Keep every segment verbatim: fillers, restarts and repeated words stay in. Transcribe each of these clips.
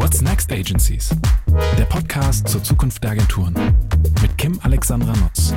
What's Next Agencies? Der Podcast zur Zukunft der Agenturen mit Kim Alexandra Nutz.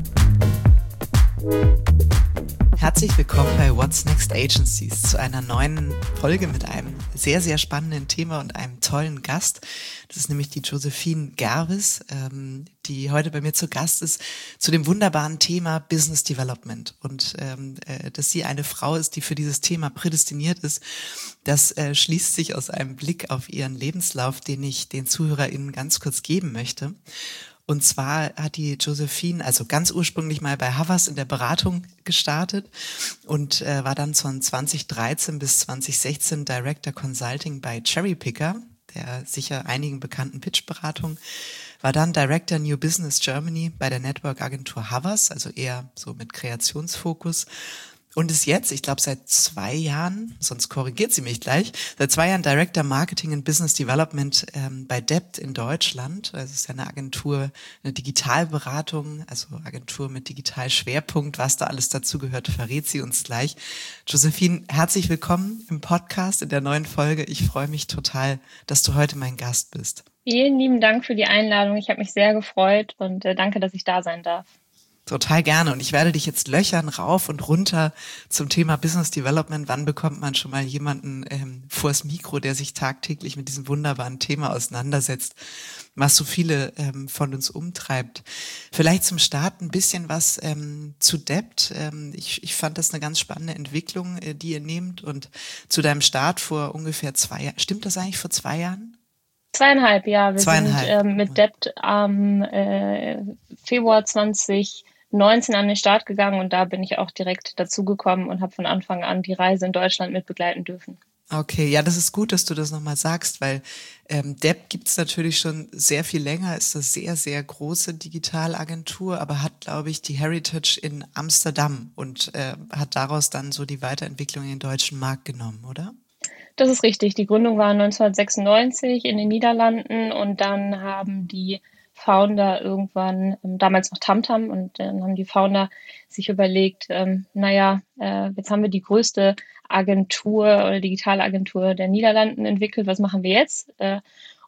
Herzlich willkommen bei What's Next Agencies zu einer neuen Folge mit einem sehr, sehr spannenden Thema und einem tollen Gast. Das ist nämlich die Josephine Gerwis, ähm, die heute bei mir zu Gast ist, zu dem wunderbaren Thema Business Development. Und ähm, äh, dass sie eine Frau ist, die für dieses Thema prädestiniert ist, das äh, schließt sich aus einem Blick auf ihren Lebenslauf, den ich den ZuhörerInnen ganz kurz geben möchte. Und zwar hat die Josephine also ganz ursprünglich mal bei Havas in der Beratung gestartet und äh, war dann von zwanzig dreizehn bis zwanzig sechzehn Director Consulting bei Cherry Picker, der sicher einigen bekannten Pitch-Beratung, war dann Director New Business Germany bei der Network-Agentur Havas, also eher so mit Kreationsfokus. Und ist jetzt, ich glaube seit zwei Jahren, sonst korrigiert sie mich gleich, seit zwei Jahren Director Marketing and Business Development ähm, bei D E B T in Deutschland. Also es ist ja eine Agentur, eine Digitalberatung, also Agentur mit Digitalschwerpunkt. Was da alles dazu gehört, verrät sie uns gleich. Josephine, herzlich willkommen im Podcast in der neuen Folge. Ich freue mich total, dass du heute mein Gast bist. Vielen lieben Dank für die Einladung. Ich habe mich sehr gefreut und äh, danke, dass ich da sein darf. Total gerne. Und ich werde dich jetzt löchern, rauf und runter zum Thema Business Development. Wann bekommt man schon mal jemanden ähm, vors Mikro, der sich tagtäglich mit diesem wunderbaren Thema auseinandersetzt, was so viele ähm, von uns umtreibt? Vielleicht zum Start ein bisschen was ähm, zu D E B T. Ähm, ich, ich fand das eine ganz spannende Entwicklung, äh, die ihr nehmt. Und zu deinem Start vor ungefähr zwei Jahren. Stimmt das eigentlich vor zwei Jahren? Zweieinhalb, ja. Wir Zweieinhalb. sind ähm, mit D E B T am äh, Februar zwanzig neunzehn an den Start gegangen und da bin ich auch direkt dazugekommen und habe von Anfang an die Reise in Deutschland mit begleiten dürfen. Okay, ja, das ist gut, dass du das nochmal sagst, weil ähm, D E B T gibt es natürlich schon sehr viel länger, ist eine sehr, sehr große Digitalagentur, aber hat, glaube ich, die Heritage in Amsterdam und äh, hat daraus dann so die Weiterentwicklung in den deutschen Markt genommen, oder? Das ist richtig. Die Gründung war neunzehnhundertsechsundneunzig in den Niederlanden und dann haben die Founder irgendwann, ähm, damals noch Tamtam, und dann haben die Founder sich überlegt, ähm, naja, äh, jetzt haben wir die größte Agentur oder digitale Agentur der Niederlanden entwickelt, was machen wir jetzt? Äh,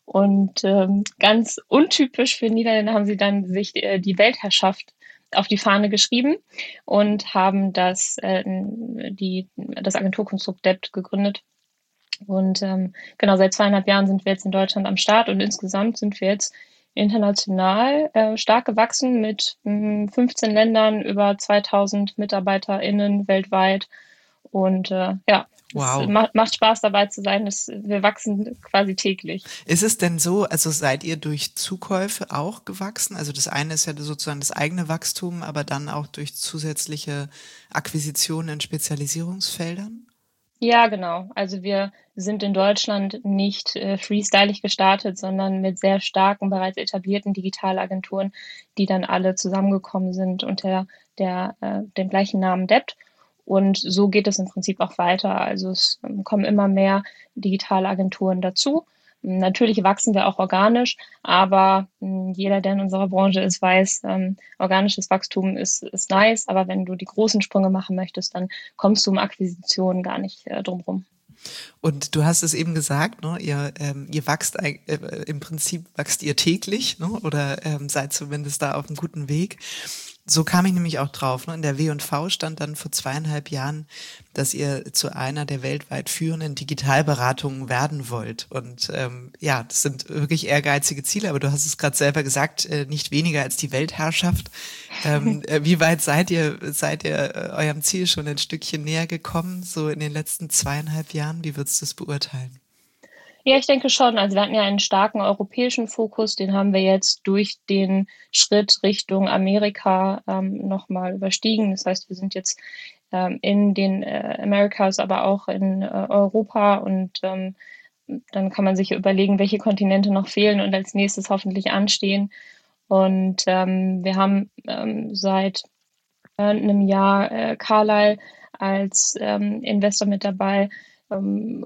und ähm, ganz untypisch für Niederländer haben sie dann sich äh, die Weltherrschaft auf die Fahne geschrieben und haben das, äh, die, das Agenturkonstrukt D E B T gegründet. Und ähm, genau, seit zweieinhalb Jahren sind wir jetzt in Deutschland am Start und insgesamt sind wir jetzt international äh, stark gewachsen mit mh, fünfzehn Ländern, über zweitausend MitarbeiterInnen weltweit. Und äh, ja, wow. Es macht, macht Spaß dabei zu sein. Es, wir wachsen quasi täglich. Ist es denn so, also seid ihr durch Zukäufe auch gewachsen? Also das eine ist ja sozusagen das eigene Wachstum, aber dann auch durch zusätzliche Akquisitionen in Spezialisierungsfeldern? Ja, genau. Also wir sind in Deutschland nicht äh, freestylig gestartet, sondern mit sehr starken, bereits etablierten Digitalagenturen, die dann alle zusammengekommen sind unter der, äh, dem gleichen Namen D E B T. Und so geht es im Prinzip auch weiter. Also es ähm, kommen immer mehr Digitalagenturen dazu. Natürlich wachsen wir auch organisch, aber mh, jeder, der in unserer Branche ist, weiß, ähm, organisches Wachstum ist, ist nice, aber wenn du die großen Sprünge machen möchtest, dann kommst du um Akquisitionen gar nicht äh, drum rum. Und du hast es eben gesagt, ne, ihr, ähm, ihr wachst, äh, im Prinzip wachst ihr täglich, ne, oder ähm, seid zumindest da auf einem guten Weg. So kam ich nämlich auch drauf. Ne? In der W und V stand dann vor zweieinhalb Jahren, dass ihr zu einer der weltweit führenden Digitalberatungen werden wollt. Und ähm, ja, das sind wirklich ehrgeizige Ziele, aber du hast es gerade selber gesagt, äh, nicht weniger als die Weltherrschaft. Ähm, äh, wie weit seid ihr, seid ihr äh, eurem Ziel schon ein Stückchen näher gekommen, so in den letzten zweieinhalb Jahren? Wie würdest du es beurteilen? Ja, ich denke schon. Also wir hatten ja einen starken europäischen Fokus, den haben wir jetzt durch den Schritt Richtung Amerika ähm, nochmal überstiegen. Das heißt, wir sind jetzt ähm, in den äh, Americas, aber auch in äh, Europa und ähm, dann kann man sich überlegen, welche Kontinente noch fehlen und als nächstes hoffentlich anstehen. Und ähm, wir haben ähm, seit äh, einem Jahr äh, Carlyle als ähm, Investor mit dabei. Ähm,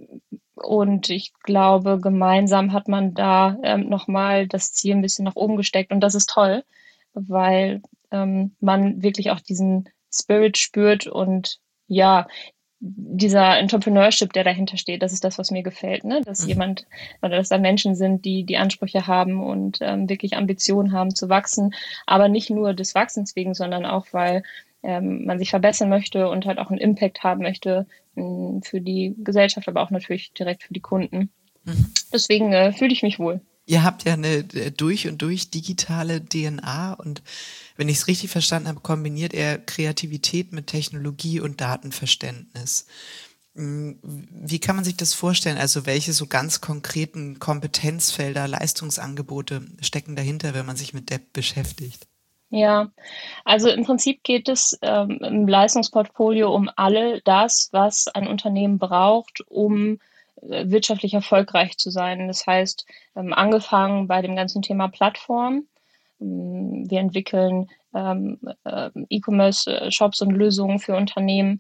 Und ich glaube, gemeinsam hat man da ähm, nochmal das Ziel ein bisschen nach oben gesteckt. Und das ist toll, weil ähm, man wirklich auch diesen Spirit spürt. Und ja, dieser Entrepreneurship, der dahinter steht, das ist das, was mir gefällt, ne? Dass mhm. jemand oder dass da Menschen sind, die die Ansprüche haben und ähm, wirklich Ambitionen haben zu wachsen, aber nicht nur des Wachsens wegen, sondern auch, weil ähm, man sich verbessern möchte und halt auch einen Impact haben möchte mh, für die Gesellschaft, aber auch natürlich direkt für die Kunden. Mhm. Deswegen äh, fühle ich mich wohl. Ihr habt ja eine durch und durch digitale D N A und wenn ich es richtig verstanden habe, kombiniert er Kreativität mit Technologie und Datenverständnis. Wie kann man sich das vorstellen? Also welche so ganz konkreten Kompetenzfelder, Leistungsangebote stecken dahinter, wenn man sich mit D E P beschäftigt? Ja, also im Prinzip geht es ähm, im Leistungsportfolio um all das, was ein Unternehmen braucht, um äh, wirtschaftlich erfolgreich zu sein. Das heißt, ähm, angefangen bei dem ganzen Thema Plattform. Ähm, wir entwickeln ähm, äh, E-Commerce-Shops und Lösungen für Unternehmen.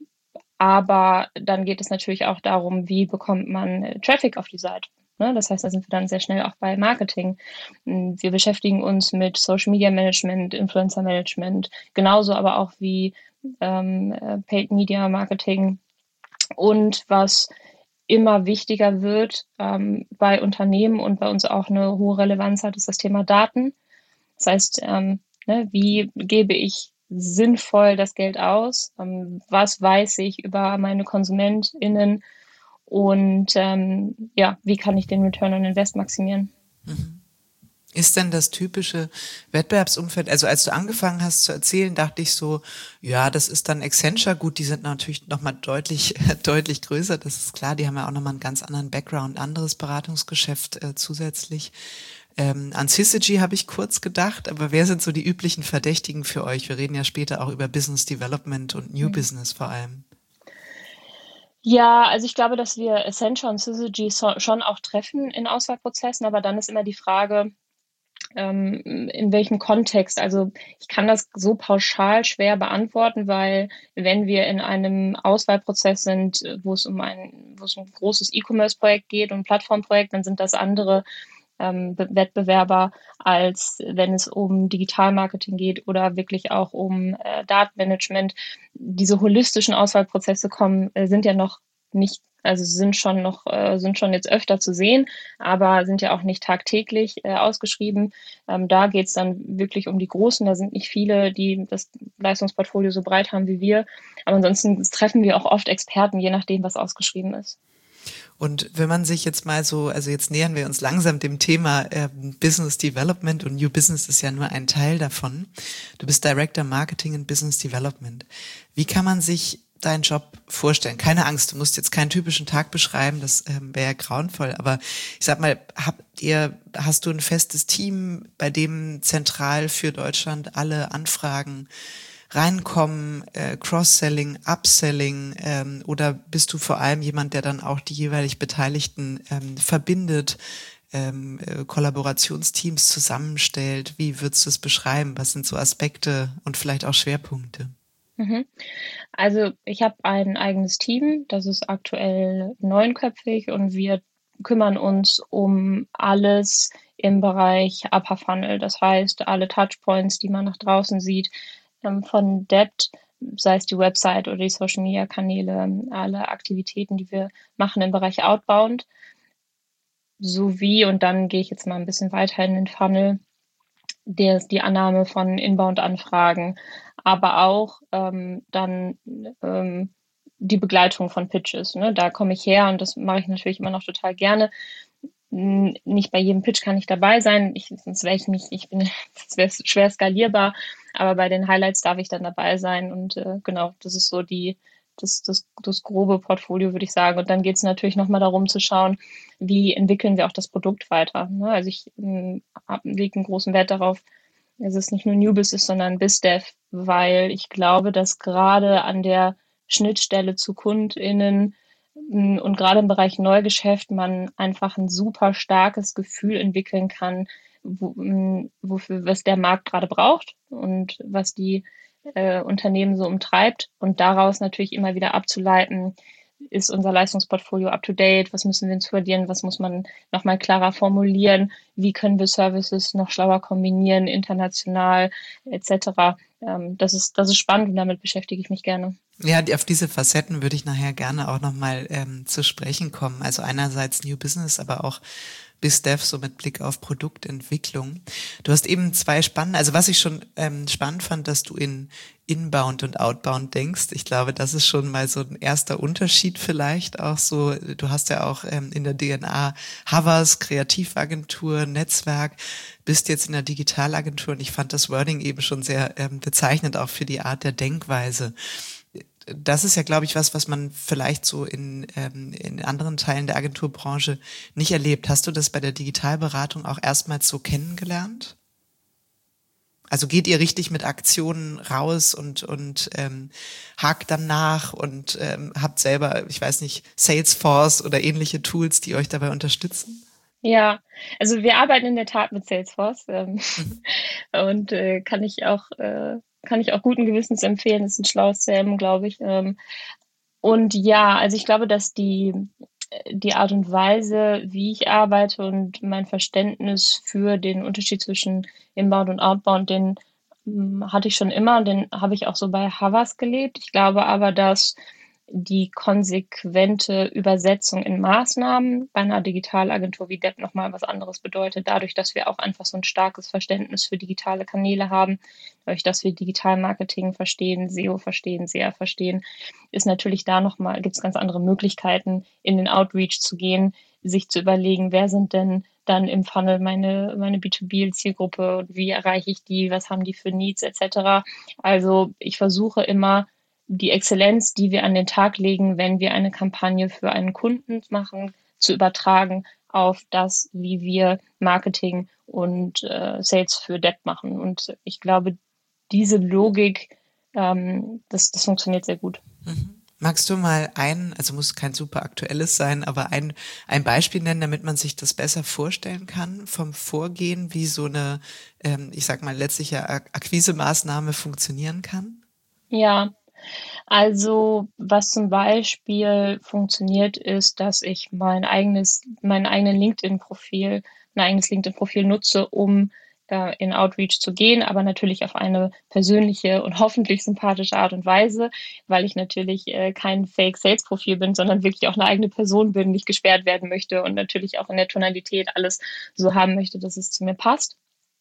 Aber dann geht es natürlich auch darum, wie bekommt man äh, Traffic auf die Seite. Das heißt, da sind wir dann sehr schnell auch bei Marketing. Wir beschäftigen uns mit Social Media Management, Influencer Management, genauso aber auch wie ähm, Paid Media Marketing. Und was immer wichtiger wird ähm, bei Unternehmen und bei uns auch eine hohe Relevanz hat, ist das Thema Daten. Das heißt, ähm, ne, wie gebe ich sinnvoll das Geld aus? Ähm, was weiß ich über meine KonsumentInnen? Und ähm, ja, wie kann ich den Return on Invest maximieren? Ist denn das typische Wettbewerbsumfeld, also als du angefangen hast zu erzählen, dachte ich so, ja, das ist dann Accenture, gut, die sind natürlich nochmal deutlich, deutlich größer, das ist klar, die haben ja auch nochmal einen ganz anderen Background, anderes Beratungsgeschäft äh, zusätzlich. Ähm, an Syzygy habe ich kurz gedacht, aber wer sind so die üblichen Verdächtigen für euch? Wir reden ja später auch über Business Development und New mhm. Business vor allem. Ja, also ich glaube, dass wir Accenture und Syzygy so, schon auch treffen in Auswahlprozessen, aber dann ist immer die Frage, ähm, in welchem Kontext. Also ich kann das so pauschal schwer beantworten, weil wenn wir in einem Auswahlprozess sind, wo es um ein, wo es um ein großes E-Commerce-Projekt geht und ein Plattformprojekt, dann sind das andere ähm, Wettbewerber, als wenn es um Digitalmarketing geht oder wirklich auch um äh, Datenmanagement. Diese holistischen Auswahlprozesse kommen, äh, sind ja noch nicht, also sind schon noch, äh, sind schon jetzt öfter zu sehen, aber sind ja auch nicht tagtäglich äh, ausgeschrieben. Ähm, da geht es dann wirklich um die Großen. Da sind nicht viele, die das Leistungsportfolio so breit haben wie wir. Aber ansonsten treffen wir auch oft Experten, je nachdem, was ausgeschrieben ist. Und wenn man sich jetzt mal so, also jetzt nähern wir uns langsam dem Thema äh, Business Development und New Business ist ja nur ein Teil davon. Du bist Director Marketing and Business Development. Wie kann man sich deinen Job vorstellen? Keine Angst, du musst jetzt keinen typischen Tag beschreiben, das ähm, wäre ja grauenvoll, aber ich sag mal, habt ihr, hast du ein festes Team, bei dem zentral für Deutschland alle Anfragen reinkommen, äh, Cross-Selling, Upselling, ähm, oder bist du vor allem jemand, der dann auch die jeweilig Beteiligten ähm, verbindet, ähm, äh, Kollaborationsteams zusammenstellt? Wie würdest du es beschreiben? Was sind so Aspekte und vielleicht auch Schwerpunkte? Mhm. Also ich habe ein eigenes Team, das ist aktuell neunköpfig und wir kümmern uns um alles im Bereich Upper Funnel. Das heißt, alle Touchpoints, die man nach draußen sieht, von D E P, sei es die Website oder die Social Media Kanäle, alle Aktivitäten, die wir machen im Bereich Outbound, sowie, und dann gehe ich jetzt mal ein bisschen weiter in den Funnel, der, die Annahme von Inbound-Anfragen, aber auch ähm, dann ähm, die Begleitung von Pitches. Ne? Da komme ich her und das mache ich natürlich immer noch total gerne. Nicht bei jedem Pitch kann ich dabei sein, ich, sonst wäre ich nicht, ich bin, das wäre schwer skalierbar, aber bei den Highlights darf ich dann dabei sein und äh, genau, das ist so die, das, das, das grobe Portfolio, würde ich sagen. Und dann geht es natürlich nochmal darum zu schauen, wie entwickeln wir auch das Produkt weiter. Ne? Also ich ähm, lege einen großen Wert darauf, dass es nicht nur New Business ist, sondern BizDev, weil ich glaube, dass gerade an der Schnittstelle zu KundInnen und gerade im Bereich Neugeschäft man einfach ein super starkes Gefühl entwickeln kann, wo, wofür, was der Markt gerade braucht und was die äh, Unternehmen so umtreibt und daraus natürlich immer wieder abzuleiten, ist unser Leistungsportfolio up to date, was müssen wir installieren, was muss man nochmal klarer formulieren, wie können wir Services noch schlauer kombinieren, international et cetera. Ähm, das ist, das ist spannend und damit beschäftige ich mich gerne. Ja, die, auf diese Facetten würde ich nachher gerne auch nochmal ähm, zu sprechen kommen. Also einerseits New Business, aber auch BizDev, so mit Blick auf Produktentwicklung. Du hast eben zwei spannende, also was ich schon ähm, spannend fand, dass du in Inbound und Outbound denkst. Ich glaube, das ist schon mal so ein erster Unterschied vielleicht auch so. Du hast ja auch ähm, in der D N A Havas, Kreativagentur, Netzwerk, bist jetzt in der Digitalagentur und ich fand das Wording eben schon sehr ähm, bezeichnend auch für die Art der Denkweise. Das ist ja, glaube ich, was, was man vielleicht so in, ähm, in anderen Teilen der Agenturbranche nicht erlebt. Hast du das bei der Digitalberatung auch erstmals so kennengelernt? Also geht ihr richtig mit Aktionen raus und und ähm, hakt dann nach und ähm, habt selber, ich weiß nicht, Salesforce oder ähnliche Tools, die euch dabei unterstützen? Ja, also wir arbeiten in der Tat mit Salesforce ähm, und äh, kann ich auch äh, kann ich auch guten Gewissens empfehlen. Das ist ein schlaues C R M, glaube ich. Ähm, und ja, also ich glaube, dass die die Art und Weise, wie ich arbeite und mein Verständnis für den Unterschied zwischen Inbound und Outbound, den hm, hatte ich schon immer und den habe ich auch so bei Havas gelebt. Ich glaube aber, dass die konsequente Übersetzung in Maßnahmen bei einer Digitalagentur wie Depp nochmal was anderes bedeutet, dadurch, dass wir auch einfach so ein starkes Verständnis für digitale Kanäle haben, dadurch, dass wir Digitalmarketing verstehen, S E O verstehen, S E A verstehen, ist natürlich da nochmal, gibt es ganz andere Möglichkeiten, in den Outreach zu gehen, sich zu überlegen, wer sind denn dann im Funnel meine, meine B zwei B-Zielgruppe, wie erreiche ich die, was haben die für Needs et cetera. Also ich versuche immer, die Exzellenz, die wir an den Tag legen, wenn wir eine Kampagne für einen Kunden machen, zu übertragen auf das, wie wir Marketing und äh, Sales für Depp machen. Und ich glaube, diese Logik, ähm, das, das funktioniert sehr gut. Mhm. Magst du mal ein, also muss kein super aktuelles sein, aber ein, ein Beispiel nennen, damit man sich das besser vorstellen kann vom Vorgehen, wie so eine, ähm, ich sag mal, letztliche Akquisemaßnahme funktionieren kann? Ja, also was zum Beispiel funktioniert, ist, dass ich mein eigenes, mein eigenen LinkedIn-Profil, mein eigenes LinkedIn-Profil nutze, um äh, in Outreach zu gehen, aber natürlich auf eine persönliche und hoffentlich sympathische Art und Weise, weil ich natürlich äh, kein Fake-Sales-Profil bin, sondern wirklich auch eine eigene Person bin, nicht gesperrt werden möchte und natürlich auch in der Tonalität alles so haben möchte, dass es zu mir passt.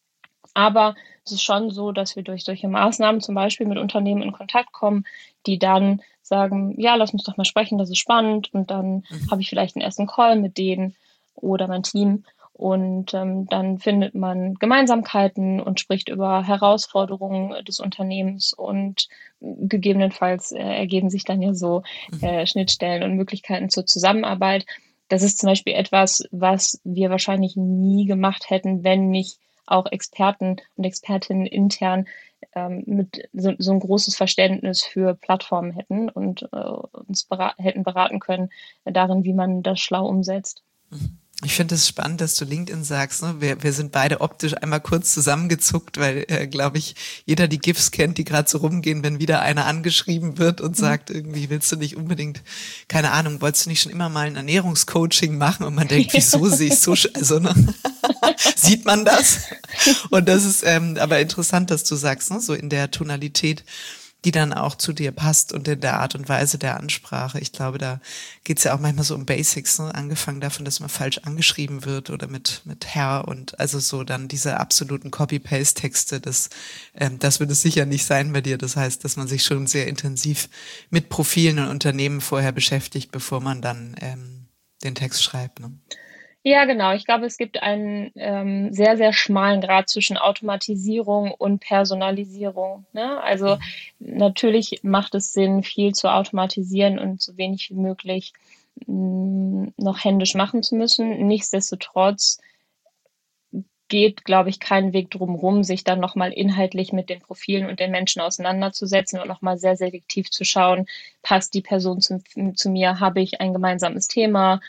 Aber es ist schon so, dass wir durch solche Maßnahmen zum Beispiel mit Unternehmen in Kontakt kommen, die dann sagen, ja, lass uns doch mal sprechen, das ist spannend. Und dann mhm. habe ich vielleicht einen ersten Call mit denen oder mein Team. Und ähm, dann findet man Gemeinsamkeiten und spricht über Herausforderungen des Unternehmens. Und gegebenenfalls äh, ergeben sich dann ja so äh, Schnittstellen und Möglichkeiten zur Zusammenarbeit. Das ist zum Beispiel etwas, was wir wahrscheinlich nie gemacht hätten, wenn nicht auch Experten und Expertinnen intern ähm, mit so, so ein großes Verständnis für Plattformen hätten und äh, uns bera- hätten beraten können äh, darin, wie man das schlau umsetzt. Ich finde es spannend, dass du LinkedIn sagst. Ne? Wir, wir sind beide optisch einmal kurz zusammengezuckt, weil, äh, glaube ich, jeder die GIFs kennt, die gerade so rumgehen, wenn wieder einer angeschrieben wird und mhm. sagt, irgendwie willst du nicht unbedingt, keine Ahnung, wolltest du nicht schon immer mal ein Ernährungscoaching machen? Und man denkt, wieso sehe ich so, also ne? Sieht man das? Und das ist ähm, aber interessant, dass du sagst, ne? So in der Tonalität, die dann auch zu dir passt und in der Art und Weise der Ansprache. Ich glaube, da geht's ja auch manchmal so um Basics, ne? Angefangen davon, dass man falsch angeschrieben wird oder mit mit Herr und also so dann diese absoluten Copy-Paste-Texte, das ähm, das wird es sicher nicht sein bei dir. Das heißt, dass man sich schon sehr intensiv mit Profilen und Unternehmen vorher beschäftigt, bevor man dann ähm, den Text schreibt, ne? Ja, genau. Ich glaube, es gibt einen ähm, sehr, sehr schmalen Grad zwischen Automatisierung und Personalisierung. Ne? Also mhm. natürlich macht es Sinn, viel zu automatisieren und so wenig wie möglich mh, noch händisch machen zu müssen. Nichtsdestotrotz geht, glaube ich, kein Weg drumherum, sich dann nochmal inhaltlich mit den Profilen und den Menschen auseinanderzusetzen und nochmal sehr selektiv zu schauen, passt die Person zu, zu mir, habe ich ein gemeinsames Thema,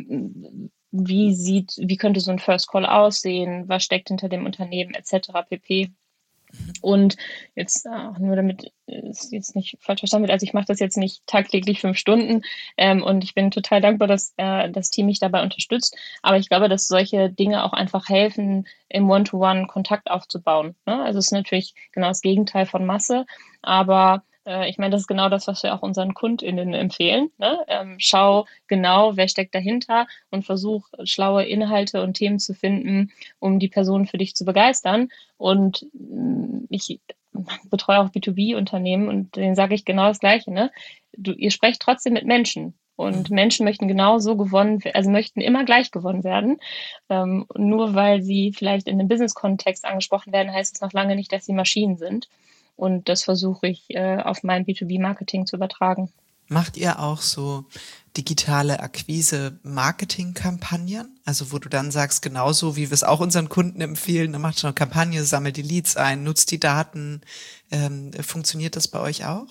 wie sieht, wie könnte so ein First Call aussehen, was steckt hinter dem Unternehmen et cetera pp. Und jetzt äh, nur damit es jetzt nicht falsch verstanden wird, also ich mache das jetzt nicht tagtäglich fünf Stunden ähm, und ich bin total dankbar, dass äh, das Team mich dabei unterstützt, aber ich glaube, dass solche Dinge auch einfach helfen, im One-to-One Kontakt aufzubauen. Ne? Also es ist natürlich genau das Gegenteil von Masse, aber Äh, ich meine, das ist genau das, was wir auch unseren KundInnen empfehlen. Ne? Ähm, schau genau, wer steckt dahinter und versuch schlaue Inhalte und Themen zu finden, um die Person für dich zu begeistern. Und mh, ich betreue auch B zwei B-Unternehmen und denen sage ich genau das Gleiche. Ne? Du, ihr sprecht trotzdem mit Menschen. Und Menschen möchten genauso gewonnen, also möchten immer gleich gewonnen werden. Ähm, nur weil sie vielleicht in einem Business-Kontext angesprochen werden, heißt es noch lange nicht, dass sie Maschinen sind. Und das versuche ich äh, auf mein B zwei B-Marketing zu übertragen. Macht ihr auch so digitale Akquise-Marketing-Kampagnen? Also wo du dann sagst, genauso wie wir es auch unseren Kunden empfehlen, dann macht schon eine Kampagne, sammelt die Leads ein, nutzt die Daten. Ähm, funktioniert das bei euch auch?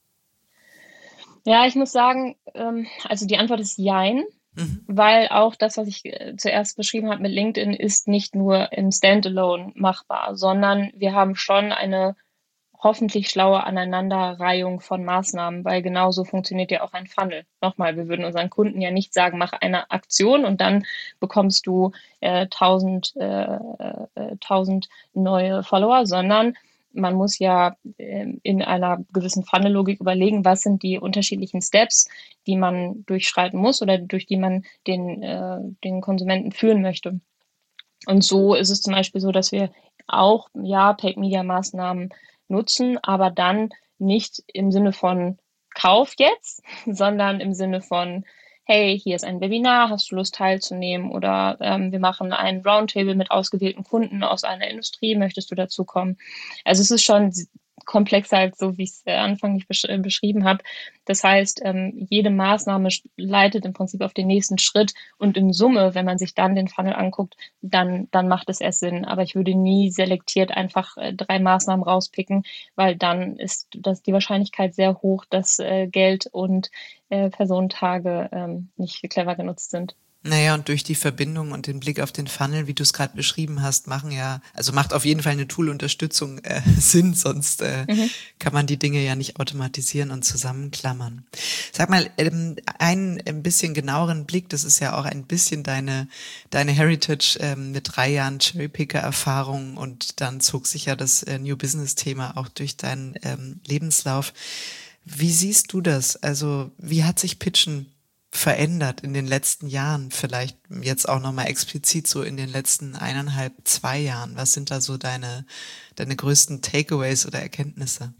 Ja, ich muss sagen, ähm, also die Antwort ist Jein, mhm. weil auch das, was ich äh, zuerst beschrieben habe mit LinkedIn, ist nicht nur im Standalone machbar, sondern wir haben schon eine hoffentlich schlaue Aneinanderreihung von Maßnahmen, weil genauso funktioniert ja auch ein Funnel. Nochmal, wir würden unseren Kunden ja nicht sagen, mach eine Aktion und dann bekommst du äh, tausend, äh, äh, tausend neue Follower, sondern man muss ja äh, in einer gewissen Funnel-Logik überlegen, was sind die unterschiedlichen Steps, die man durchschreiten muss oder durch die man den, äh, den Konsumenten führen möchte. Und so ist es zum Beispiel so, dass wir auch ja Paid-Media-Maßnahmen nutzen, aber dann nicht im Sinne von Kauf jetzt, sondern im Sinne von hey, hier ist ein Webinar, hast du Lust teilzunehmen? Oder ähm, wir machen ein Roundtable mit ausgewählten Kunden aus einer Industrie, möchtest du dazu kommen? Also es ist schon komplexer als so, wie ich es äh, anfänglich besch- äh, beschrieben habe. Das heißt, ähm, jede Maßnahme leitet im Prinzip auf den nächsten Schritt und in Summe, wenn man sich dann den Funnel anguckt, dann, dann macht es erst Sinn. Aber ich würde nie selektiert einfach äh, drei Maßnahmen rauspicken, weil dann ist das die Wahrscheinlichkeit sehr hoch, dass äh, Geld und äh, Personentage ähm, nicht clever genutzt sind. Naja, und durch die Verbindung und den Blick auf den Funnel, wie du es gerade beschrieben hast, machen ja, also macht auf jeden Fall eine Tool-Unterstützung äh, Sinn, sonst äh, mhm. kann man die Dinge ja nicht automatisieren und zusammenklammern. Sag mal, ähm, einen ein bisschen genaueren Blick, das ist ja auch ein bisschen deine deine Heritage ähm, mit drei Jahren Cherrypicker-Erfahrung und dann zog sich ja das äh, New Business-Thema auch durch deinen ähm, Lebenslauf. Wie siehst du das? Also wie hat sich Pitchen verändert in den letzten Jahren, vielleicht jetzt auch nochmal explizit so in den letzten eineinhalb, zwei Jahren? Was sind da so deine, deine größten Takeaways oder Erkenntnisse?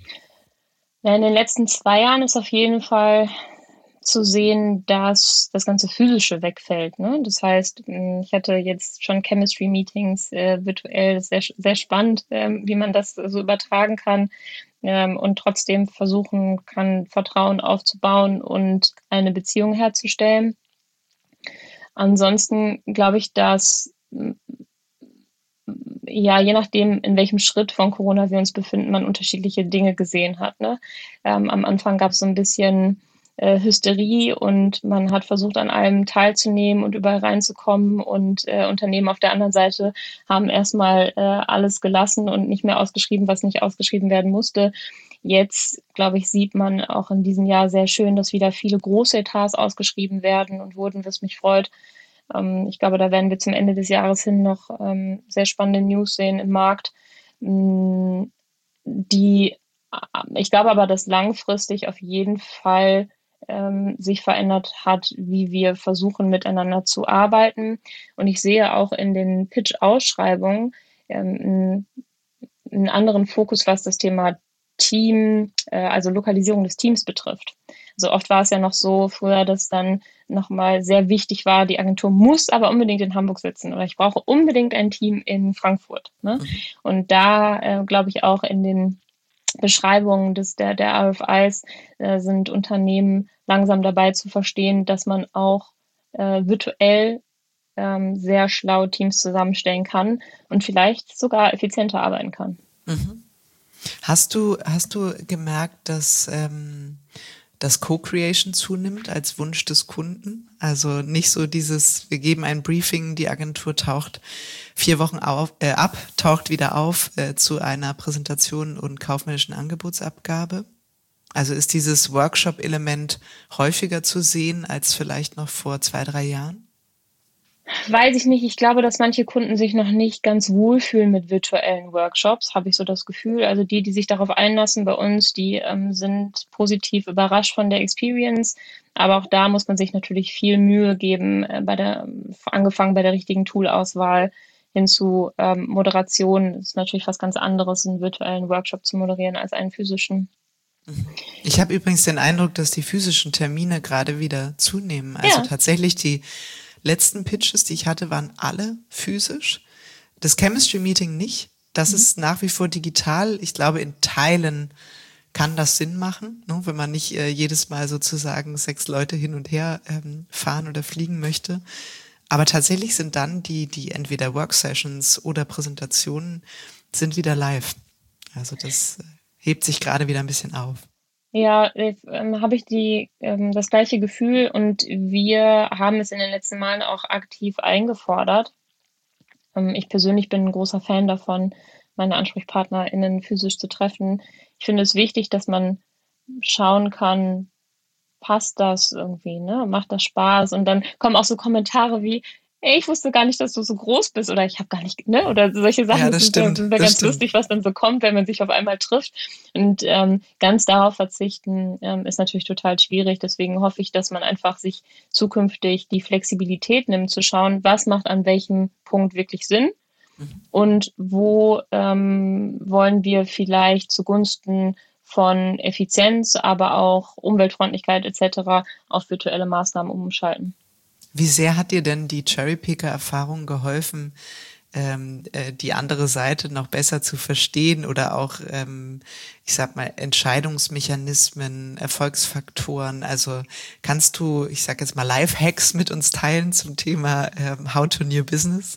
Ja, in den letzten zwei Jahren ist auf jeden Fall zu sehen, dass das ganze Physische wegfällt. Ne? Das heißt, ich hatte jetzt schon Chemistry-Meetings äh, virtuell, das ist sehr, sehr spannend, ähm, wie man das so übertragen kann. Ähm, und trotzdem versuchen kann, Vertrauen aufzubauen und eine Beziehung herzustellen. Ansonsten glaube ich, dass ja, je nachdem, in welchem Schritt von Corona wir uns befinden, man unterschiedliche Dinge gesehen hat. Ne? Ähm, am Anfang gab es so ein bisschen äh, Hysterie und man hat versucht, an allem teilzunehmen und überall reinzukommen und äh, Unternehmen auf der anderen Seite haben erstmal äh, alles gelassen und nicht mehr ausgeschrieben, was nicht ausgeschrieben werden musste. Jetzt, glaube ich, sieht man auch in diesem Jahr sehr schön, dass wieder viele große Etats ausgeschrieben werden und wurden, was mich freut. Ähm, ich glaube, da werden wir zum Ende des Jahres hin noch ähm, sehr spannende News sehen im Markt, mh, die ich glaube aber, dass langfristig auf jeden Fall ähm, sich verändert hat, wie wir versuchen, miteinander zu arbeiten. Und ich sehe auch in den Pitch-Ausschreibungen ähm, einen anderen Fokus, was das Thema Team, äh, also Lokalisierung des Teams betrifft. Also oft war es ja noch so früher, dass dann nochmal sehr wichtig war, die Agentur muss aber unbedingt in Hamburg sitzen oder ich brauche unbedingt ein Team in Frankfurt. Ne? Mhm. Und da äh, glaube ich auch in den Beschreibungen des, der, der R F Is äh, sind Unternehmen langsam dabei zu verstehen, dass man auch äh, virtuell ähm, sehr schlau Teams zusammenstellen kann und vielleicht sogar effizienter arbeiten kann. Mhm. Hast du, hast du gemerkt, dass ähm, das Co-Creation zunimmt als Wunsch des Kunden? Also nicht so dieses, wir geben ein Briefing, die Agentur taucht vier Wochen auf, äh, ab, taucht wieder auf äh, zu einer Präsentation und kaufmännischen Angebotsabgabe? Also ist dieses Workshop-Element häufiger zu sehen als vielleicht noch vor zwei, drei Jahren? Weiß ich nicht. Ich glaube, dass manche Kunden sich noch nicht ganz wohlfühlen mit virtuellen Workshops, habe ich so das Gefühl. Also die, die sich darauf einlassen bei uns, die ähm, sind positiv überrascht von der Experience. Aber auch da muss man sich natürlich viel Mühe geben, äh, bei der, angefangen bei der richtigen Toolauswahl hin zu ähm, Moderation. Das ist natürlich was ganz anderes, einen virtuellen Workshop zu moderieren als einen physischen. Ich habe übrigens den Eindruck, dass die physischen Termine gerade wieder zunehmen. Also Ja. tatsächlich die letzten Pitches, die ich hatte, waren alle physisch. Das Chemistry-Meeting nicht. Das mhm. ist nach wie vor digital. Ich glaube, in Teilen kann das Sinn machen, ne, wenn man nicht äh, jedes Mal sozusagen sechs Leute hin und her ähm, fahren oder fliegen möchte. Aber tatsächlich sind dann die, die entweder Worksessions oder Präsentationen sind wieder live. Also das äh, hebt sich gerade wieder ein bisschen auf. Ja, ähm, habe ich die ähm, das gleiche Gefühl und wir haben es in den letzten Malen auch aktiv eingefordert. Ähm, ich persönlich bin ein großer Fan davon, meine AnsprechpartnerInnen physisch zu treffen. Ich finde es wichtig, dass man schauen kann, passt das irgendwie, ne? Macht das Spaß? Und dann kommen auch so Kommentare wie, ey, ich wusste gar nicht, dass du so groß bist oder ich habe gar nicht, ne? Oder solche Sachen. Ja, das sind stimmt, ja, sind das ja ganz stimmt. lustig, was dann so kommt, wenn man sich auf einmal trifft. Und ähm, ganz darauf verzichten ähm, ist natürlich total schwierig. Deswegen hoffe ich, dass man einfach sich zukünftig die Flexibilität nimmt, zu schauen, was macht an welchem Punkt wirklich Sinn mhm. und wo ähm, wollen wir vielleicht zugunsten von Effizienz, aber auch Umweltfreundlichkeit et cetera auf virtuelle Maßnahmen umschalten. Wie sehr hat dir denn die Cherrypicker-Erfahrung geholfen, ähm, äh, die andere Seite noch besser zu verstehen oder auch, ähm, ich sag mal, Entscheidungsmechanismen, Erfolgsfaktoren? Also kannst du, ich sag jetzt mal, Lifehacks mit uns teilen zum Thema ähm, How to New Business?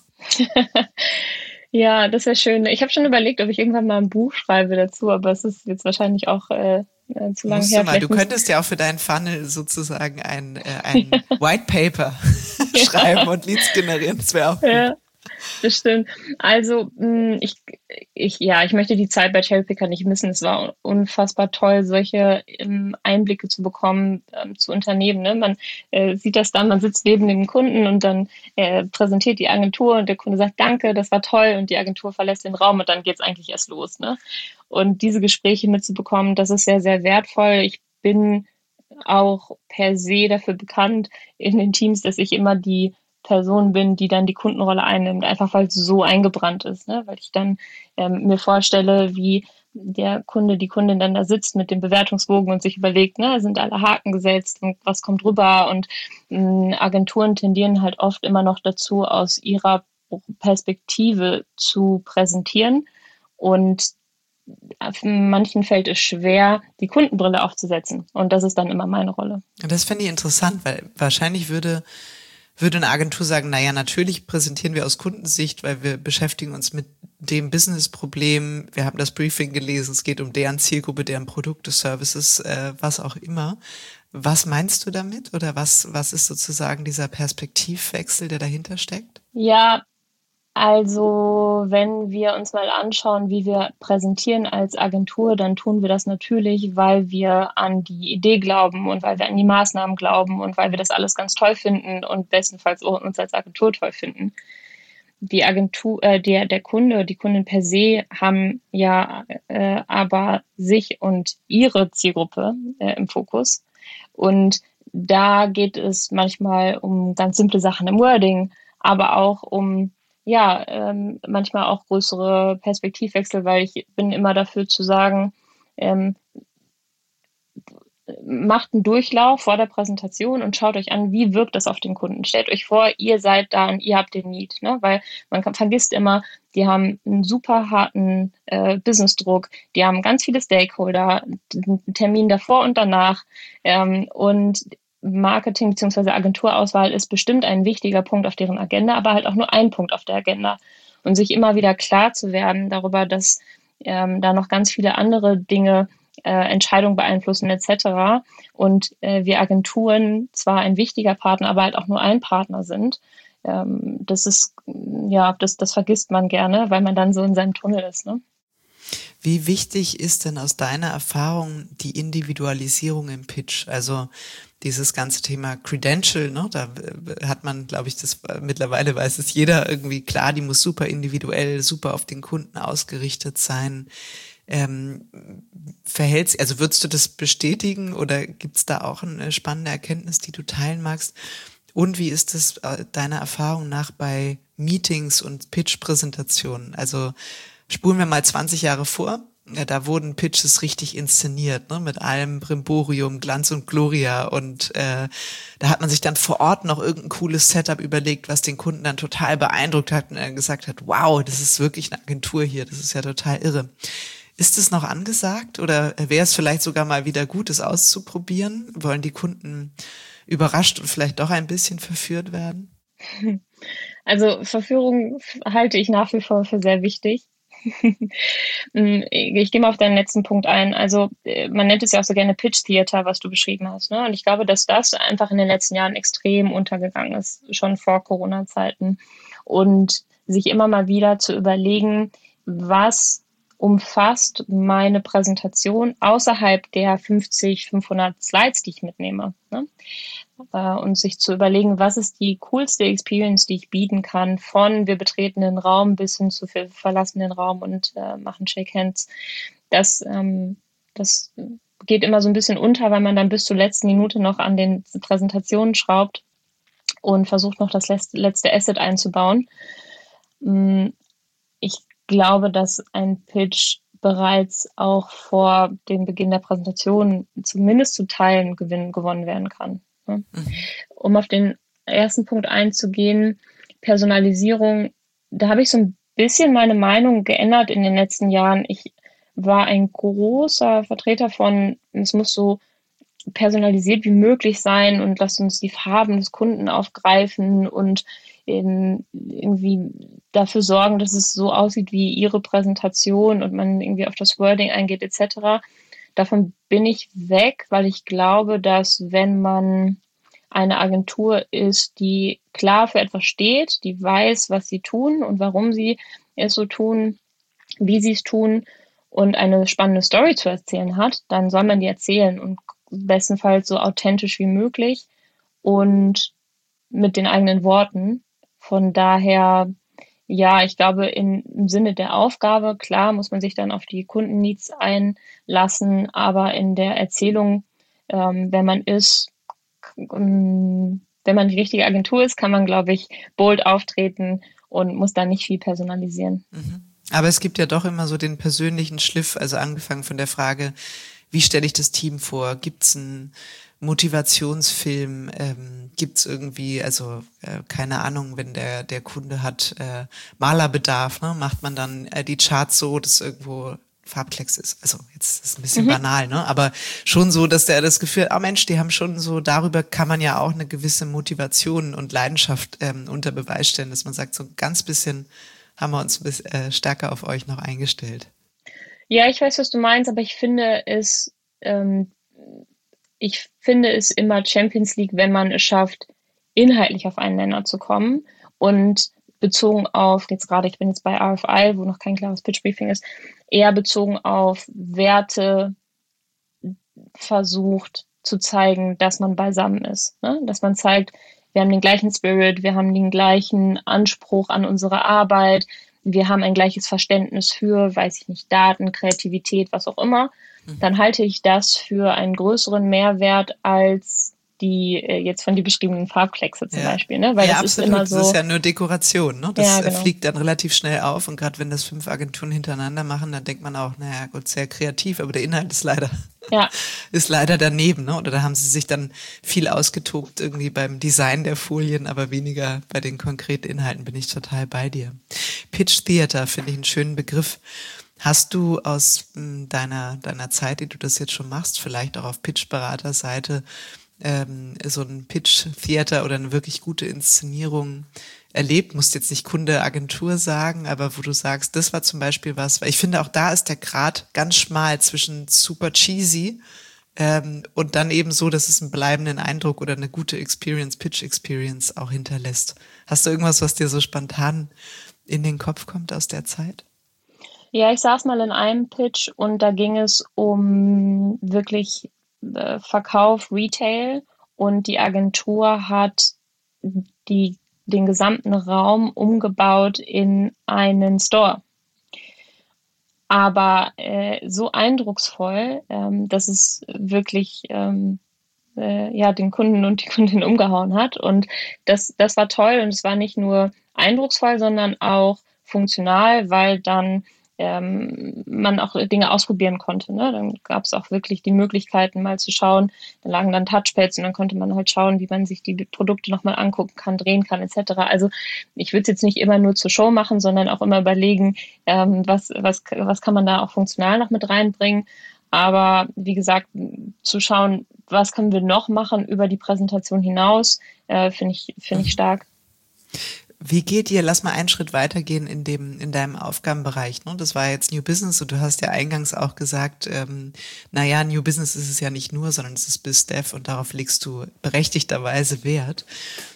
Ja, das wäre schön. Ich habe schon überlegt, ob ich irgendwann mal ein Buch schreibe dazu, aber es ist jetzt wahrscheinlich auch äh, zu lange her. Du, mal, du könntest ja auch für deinen Funnel sozusagen ein, äh, ein White Paper schreiben und Leads generieren. Das wäre auch gut. Ja, das stimmt. Also ich, ich, ja, ich möchte die Zeit bei Cherrypicker nicht missen. Es war unfassbar toll, solche Einblicke zu bekommen ähm, zu Unternehmen. Ne? Man äh, sieht das dann, man sitzt neben dem Kunden und dann äh, präsentiert die Agentur und der Kunde sagt, danke, das war toll und die Agentur verlässt den Raum und dann geht's eigentlich erst los. Ne? Und diese Gespräche mitzubekommen, das ist sehr, sehr wertvoll. Ich bin auch per se dafür bekannt in den Teams, dass ich immer die Person bin, die dann die Kundenrolle einnimmt, einfach weil es so eingebrannt ist, ne? Weil ich dann ähm, mir vorstelle, wie der Kunde, die Kundin dann da sitzt mit dem Bewertungsbogen und sich überlegt, ne, sind alle Haken gesetzt und was kommt rüber und mh, Agenturen tendieren halt oft immer noch dazu, aus ihrer Perspektive zu präsentieren und manchen fällt es schwer, die Kundenbrille aufzusetzen und das ist dann immer meine Rolle. Das finde ich interessant, weil wahrscheinlich würde würde eine Agentur sagen, naja, natürlich präsentieren wir aus Kundensicht, weil wir beschäftigen uns mit dem Businessproblem, wir haben das Briefing gelesen, es geht um deren Zielgruppe, deren Produkte, Services, äh, was auch immer. Was meinst du damit oder was, was ist sozusagen dieser Perspektivwechsel, der dahinter steckt? Ja, also wenn wir uns mal anschauen, wie wir präsentieren als Agentur, dann tun wir das natürlich, weil wir an die Idee glauben und weil wir an die Maßnahmen glauben und weil wir das alles ganz toll finden und bestenfalls auch uns als Agentur toll finden. Die Agentur, äh, der, der Kunde, die Kunden per se haben ja äh, aber sich und ihre Zielgruppe äh, im Fokus. Und da geht es manchmal um ganz simple Sachen im Wording, aber auch um ja, ähm, manchmal auch größere Perspektivwechsel, weil ich bin immer dafür zu sagen, ähm, macht einen Durchlauf vor der Präsentation und schaut euch an, wie wirkt das auf den Kunden. Stellt euch vor, ihr seid da und ihr habt den Need, ne? Weil man kann, vergisst immer, die haben einen super harten äh, Businessdruck, die haben ganz viele Stakeholder, einen Termin davor und danach ähm, und Marketing bzw. Agenturauswahl ist bestimmt ein wichtiger Punkt auf deren Agenda, aber halt auch nur ein Punkt auf der Agenda. Und sich immer wieder klar zu werden darüber, dass ähm, da noch ganz viele andere Dinge äh, Entscheidungen beeinflussen et cetera. Und äh, wir Agenturen zwar ein wichtiger Partner, aber halt auch nur ein Partner sind. Ähm, das ist, ja, das, das vergisst man gerne, weil man dann so in seinem Tunnel ist, ne? Wie wichtig ist denn aus deiner Erfahrung die Individualisierung im Pitch? Also dieses ganze Thema Credential, ne, da hat man, glaube ich, das mittlerweile weiß es jeder irgendwie klar, die muss super individuell, super auf den Kunden ausgerichtet sein. Ähm, verhältst, also würdest du das bestätigen oder gibt's da auch eine spannende Erkenntnis, die du teilen magst? Und wie ist es deiner Erfahrung nach bei Meetings und Pitch-Präsentationen? Also spulen wir mal zwanzig Jahre vor. Ja, da wurden Pitches richtig inszeniert, ne, mit allem Brimborium, Glanz und Gloria und äh, da hat man sich dann vor Ort noch irgendein cooles Setup überlegt, was den Kunden dann total beeindruckt hat und er gesagt hat, wow, das ist wirklich eine Agentur hier, das ist ja total irre. Ist es noch angesagt oder wäre es vielleicht sogar mal wieder gut, es auszuprobieren? Wollen die Kunden überrascht und vielleicht doch ein bisschen verführt werden? Also Verführung halte ich nach wie vor für sehr wichtig. Ich gehe mal auf deinen letzten Punkt ein. Also man nennt es ja auch so gerne Pitch Theater, was du beschrieben hast. Ne? Und ich glaube, dass das einfach in den letzten Jahren extrem untergegangen ist, schon vor Corona-Zeiten. Und sich immer mal wieder zu überlegen, was umfasst meine Präsentation außerhalb der fünfzig, fünfhundert Slides, die ich mitnehme. Ne? Und sich zu überlegen, was ist die coolste Experience, die ich bieten kann, von wir betreten den Raum bis hin zu wir verlassen den Raum und äh, machen Shake Hands. Das, ähm, das geht immer so ein bisschen unter, weil man dann bis zur letzten Minute noch an den Präsentationen schraubt und versucht noch das letzte Asset einzubauen. Ich glaube, dass ein Pitch bereits auch vor dem Beginn der Präsentation zumindest zu Teilen gewinn, gewonnen werden kann. Ne? Mhm. Um auf den ersten Punkt einzugehen, Personalisierung, da habe ich so ein bisschen meine Meinung geändert in den letzten Jahren. Ich war ein großer Vertreter von, es muss so personalisiert wie möglich sein und lasst uns die Farben des Kunden aufgreifen und in, irgendwie dafür sorgen, dass es so aussieht wie ihre Präsentation und man irgendwie auf das Wording eingeht et cetera. Davon bin ich weg, weil ich glaube, dass wenn man eine Agentur ist, die klar für etwas steht, die weiß, was sie tun und warum sie es so tun, wie sie es tun und eine spannende Story zu erzählen hat, dann soll man die erzählen und bestenfalls so authentisch wie möglich und mit den eigenen Worten. Von daher, ja, ich glaube, in, im Sinne der Aufgabe, klar, muss man sich dann auf die Kundenneeds einlassen, aber in der Erzählung, ähm, wenn man ist, ähm, wenn man die richtige Agentur ist, kann man, glaube ich, bold auftreten und muss da nicht viel personalisieren. Mhm. Aber es gibt ja doch immer so den persönlichen Schliff, also angefangen von der Frage, wie stelle ich das Team vor? Gibt's einen Motivationsfilm? Ähm, gibt's irgendwie, also äh, keine Ahnung, wenn der der Kunde hat äh, Malerbedarf, ne, macht man dann äh, die Charts so, dass irgendwo Farbklecks ist. Also jetzt ist es ein bisschen mhm. banal, ne? Aber schon so, dass der das Gefühl, ah Mensch, die haben schon so, darüber kann man ja auch eine gewisse Motivation und Leidenschaft ähm, unter Beweis stellen, dass man sagt, so ein ganz bisschen haben wir uns ein bisschen äh, stärker auf euch noch eingestellt. Ja, ich weiß, was du meinst, aber ich finde es, ähm, ich finde es immer Champions League, wenn man es schafft, inhaltlich auf einen Nenner zu kommen und bezogen auf, jetzt gerade, ich bin jetzt bei R F I, wo noch kein klares Pitch-Briefing ist, eher bezogen auf Werte versucht zu zeigen, dass man beisammen ist, ne? Dass man zeigt, wir haben den gleichen Spirit, wir haben den gleichen Anspruch an unsere Arbeit, wir haben ein gleiches Verständnis für, weiß ich nicht, Daten, Kreativität, was auch immer, dann halte ich das für einen größeren Mehrwert als die äh, jetzt von dir beschriebenen Farbkleckse zum ja. Beispiel, ne? Weil ja, das absolut. ist immer so. Das ist ja nur Dekoration, ne? Das ja, genau. fliegt dann relativ schnell auf und gerade wenn das fünf Agenturen hintereinander machen, dann denkt man auch, naja, gut, sehr kreativ, aber der Inhalt ist leider, ja. ist leider daneben, ne? Oder da haben sie sich dann viel ausgetobt irgendwie beim Design der Folien, aber weniger bei den konkreten Inhalten, bin ich total bei dir. Pitch Theater finde ich einen schönen Begriff. Hast du aus mh, deiner, deiner Zeit, die du das jetzt schon machst, vielleicht auch auf Pitch-Berater-Seite, ähm, so ein Pitch-Theater oder eine wirklich gute Inszenierung erlebt? Musst jetzt nicht Kunde, Agentur sagen, aber wo du sagst, das war zum Beispiel was, weil ich finde, auch da ist der Grat ganz schmal zwischen super cheesy ähm, und dann eben so, dass es einen bleibenden Eindruck oder eine gute Experience, Pitch-Experience auch hinterlässt. Hast du irgendwas, was dir so spontan in den Kopf kommt aus der Zeit? Ja, ich saß mal in einem Pitch und da ging es um wirklich äh, Verkauf, Retail, und die Agentur hat die, den gesamten Raum umgebaut in einen Store. Aber äh, so eindrucksvoll, ähm, dass es wirklich ähm, äh, ja, den Kunden und die Kundin umgehauen hat. Und das, das war toll, und es war nicht nur eindrucksvoll, sondern auch funktional, weil dann ähm, man auch Dinge ausprobieren konnte. Ne? Dann gab es auch wirklich die Möglichkeiten, mal zu schauen. Da lagen dann Touchpads und dann konnte man halt schauen, wie man sich die Produkte nochmal angucken kann, drehen kann, et cetera. Also ich würde es jetzt nicht immer nur zur Show machen, sondern auch immer überlegen, ähm, was, was, was kann man da auch funktional noch mit reinbringen. Aber wie gesagt, zu schauen, was können wir noch machen über die Präsentation hinaus, äh, finde ich, finde ich stark. Wie geht ihr, lass mal einen Schritt weitergehen in dem, in deinem Aufgabenbereich, ne? Das war jetzt New Business und du hast ja eingangs auch gesagt, ähm, naja, New Business ist es ja nicht nur, sondern es ist BizDev und darauf legst du berechtigterweise Wert.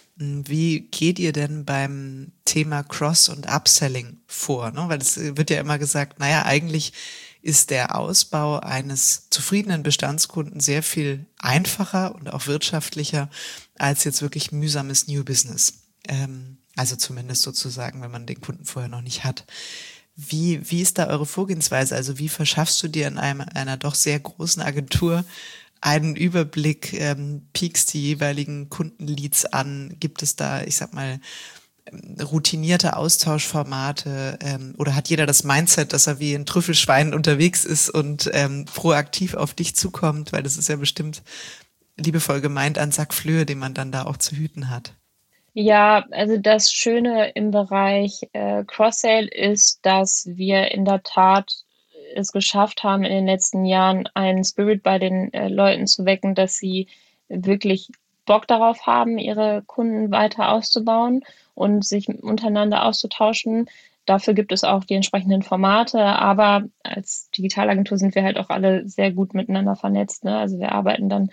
Wie geht ihr denn beim Thema Cross- und Upselling vor? Ne? Weil es wird ja immer gesagt, naja, eigentlich ist der Ausbau eines zufriedenen Bestandskunden sehr viel einfacher und auch wirtschaftlicher als jetzt wirklich mühsames New Business. Ähm, also zumindest sozusagen, wenn man den Kunden vorher noch nicht hat. Wie, wie ist da eure Vorgehensweise? Also wie verschaffst du dir in einem, einer doch sehr großen Agentur einen Überblick, ähm, piekst die jeweiligen Kundenleads an? Gibt es da, ich sag mal, routinierte Austauschformate, ähm, oder hat jeder das Mindset, dass er wie ein Trüffelschwein unterwegs ist und ähm, proaktiv auf dich zukommt? Weil das ist ja bestimmt liebevoll gemeint ein Sack Flöhe, den man dann da auch zu hüten hat. Ja, also das Schöne im Bereich äh, Cross-Sale ist, dass wir in der Tat es geschafft haben, in den letzten Jahren einen Spirit bei den äh, Leuten zu wecken, dass sie wirklich Bock darauf haben, ihre Kunden weiter auszubauen und sich untereinander auszutauschen. Dafür gibt es auch die entsprechenden Formate, aber als Digitalagentur sind wir halt auch alle sehr gut miteinander vernetzt, ne? Also wir arbeiten dann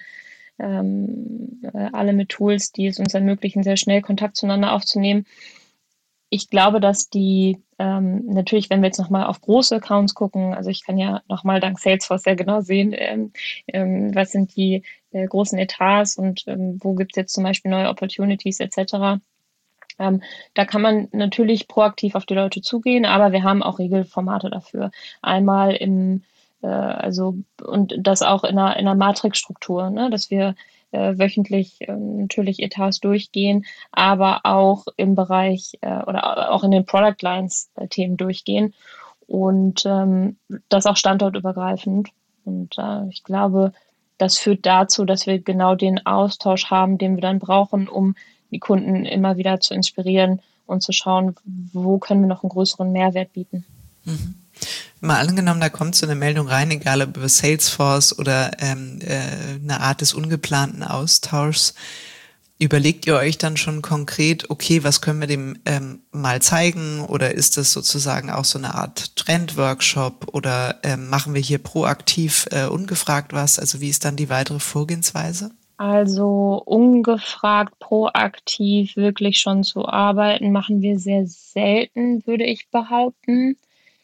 ähm, alle mit Tools, die es uns ermöglichen, sehr schnell Kontakt zueinander aufzunehmen. Ich glaube, dass die, ähm, natürlich, wenn wir jetzt nochmal auf große Accounts gucken, also ich kann ja nochmal dank Salesforce sehr genau sehen, ähm, ähm, was sind die äh, großen Etats und ähm, wo gibt es jetzt zum Beispiel neue Opportunities et cetera. Ähm, da kann man natürlich proaktiv auf die Leute zugehen, aber wir haben auch Regelformate dafür. Einmal im, äh, also, und das auch in einer, in einer Matrixstruktur, ne, dass wir äh, wöchentlich äh, natürlich Etats durchgehen, aber auch im Bereich äh, oder auch in den Product Lines äh, Themen durchgehen und ähm, das auch standortübergreifend. Und äh, ich glaube, das führt dazu, dass wir genau den Austausch haben, den wir dann brauchen, um die Kunden immer wieder zu inspirieren und zu schauen, wo können wir noch einen größeren Mehrwert bieten. Mhm. Mal angenommen, da kommt so eine Meldung rein, egal ob über Salesforce oder ähm, äh, eine Art des ungeplanten Austauschs. Überlegt ihr euch dann schon konkret, okay, was können wir dem ähm, mal zeigen, oder ist das sozusagen auch so eine Art Trendworkshop, oder ähm, machen wir hier proaktiv äh, ungefragt was? Also wie ist dann die weitere Vorgehensweise? Also ungefragt, proaktiv wirklich schon zu arbeiten, machen wir sehr selten, würde ich behaupten.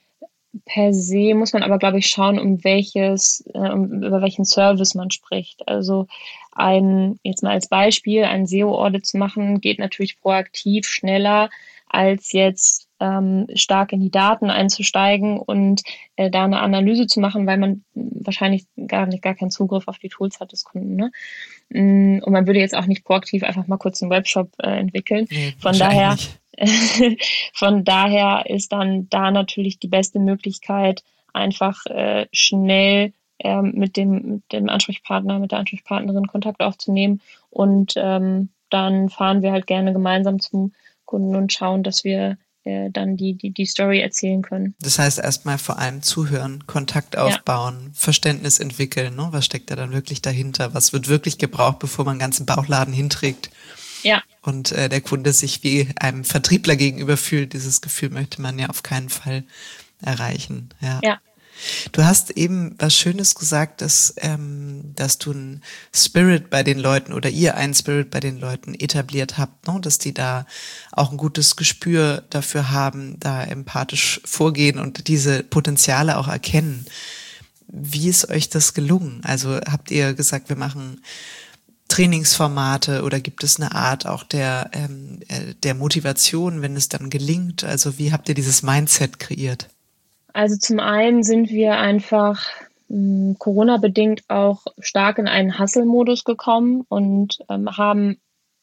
Per se muss man aber, glaube ich, schauen, um welches, äh, um, über welchen Service man spricht. Also ein, jetzt mal als Beispiel, ein S E O-Audit zu machen, geht natürlich proaktiv schneller, als jetzt ähm, stark in die Daten einzusteigen und äh, da eine Analyse zu machen, weil man wahrscheinlich gar nicht gar keinen Zugriff auf die Tools hat des Kunden, ne? Und man würde jetzt auch nicht proaktiv einfach mal kurz einen Webshop äh, entwickeln. Nee, Von daher Von daher ist dann da natürlich die beste Möglichkeit, einfach äh, schnell ähm, mit dem, mit dem Ansprechpartner, mit der Ansprechpartnerin Kontakt aufzunehmen. Und ähm, dann fahren wir halt gerne gemeinsam zum Kunden und schauen, dass wir äh, dann die, die, die Story erzählen können. Das heißt erstmal vor allem zuhören, Kontakt aufbauen, ja. Verständnis entwickeln, ne? Was steckt da dann wirklich dahinter? Was wird wirklich gebraucht, bevor man einen ganzen Bauchladen hinträgt? Ja. Und äh, der Kunde sich wie einem Vertriebler gegenüber fühlt. Dieses Gefühl möchte man ja auf keinen Fall erreichen. Ja. Ja. Du hast eben was Schönes gesagt, dass, ähm, dass du einen Spirit bei den Leuten oder ihr einen Spirit bei den Leuten etabliert habt, ne? Dass die da auch ein gutes Gespür dafür haben, da empathisch vorgehen und diese Potenziale auch erkennen. Wie ist euch das gelungen? Also habt ihr gesagt, wir machen Trainingsformate oder gibt es eine Art auch der, ähm, der Motivation, wenn es dann gelingt? Also wie habt ihr dieses Mindset kreiert? Also zum einen sind wir einfach mh, Corona-bedingt auch stark in einen Hustle-Modus gekommen und ähm, haben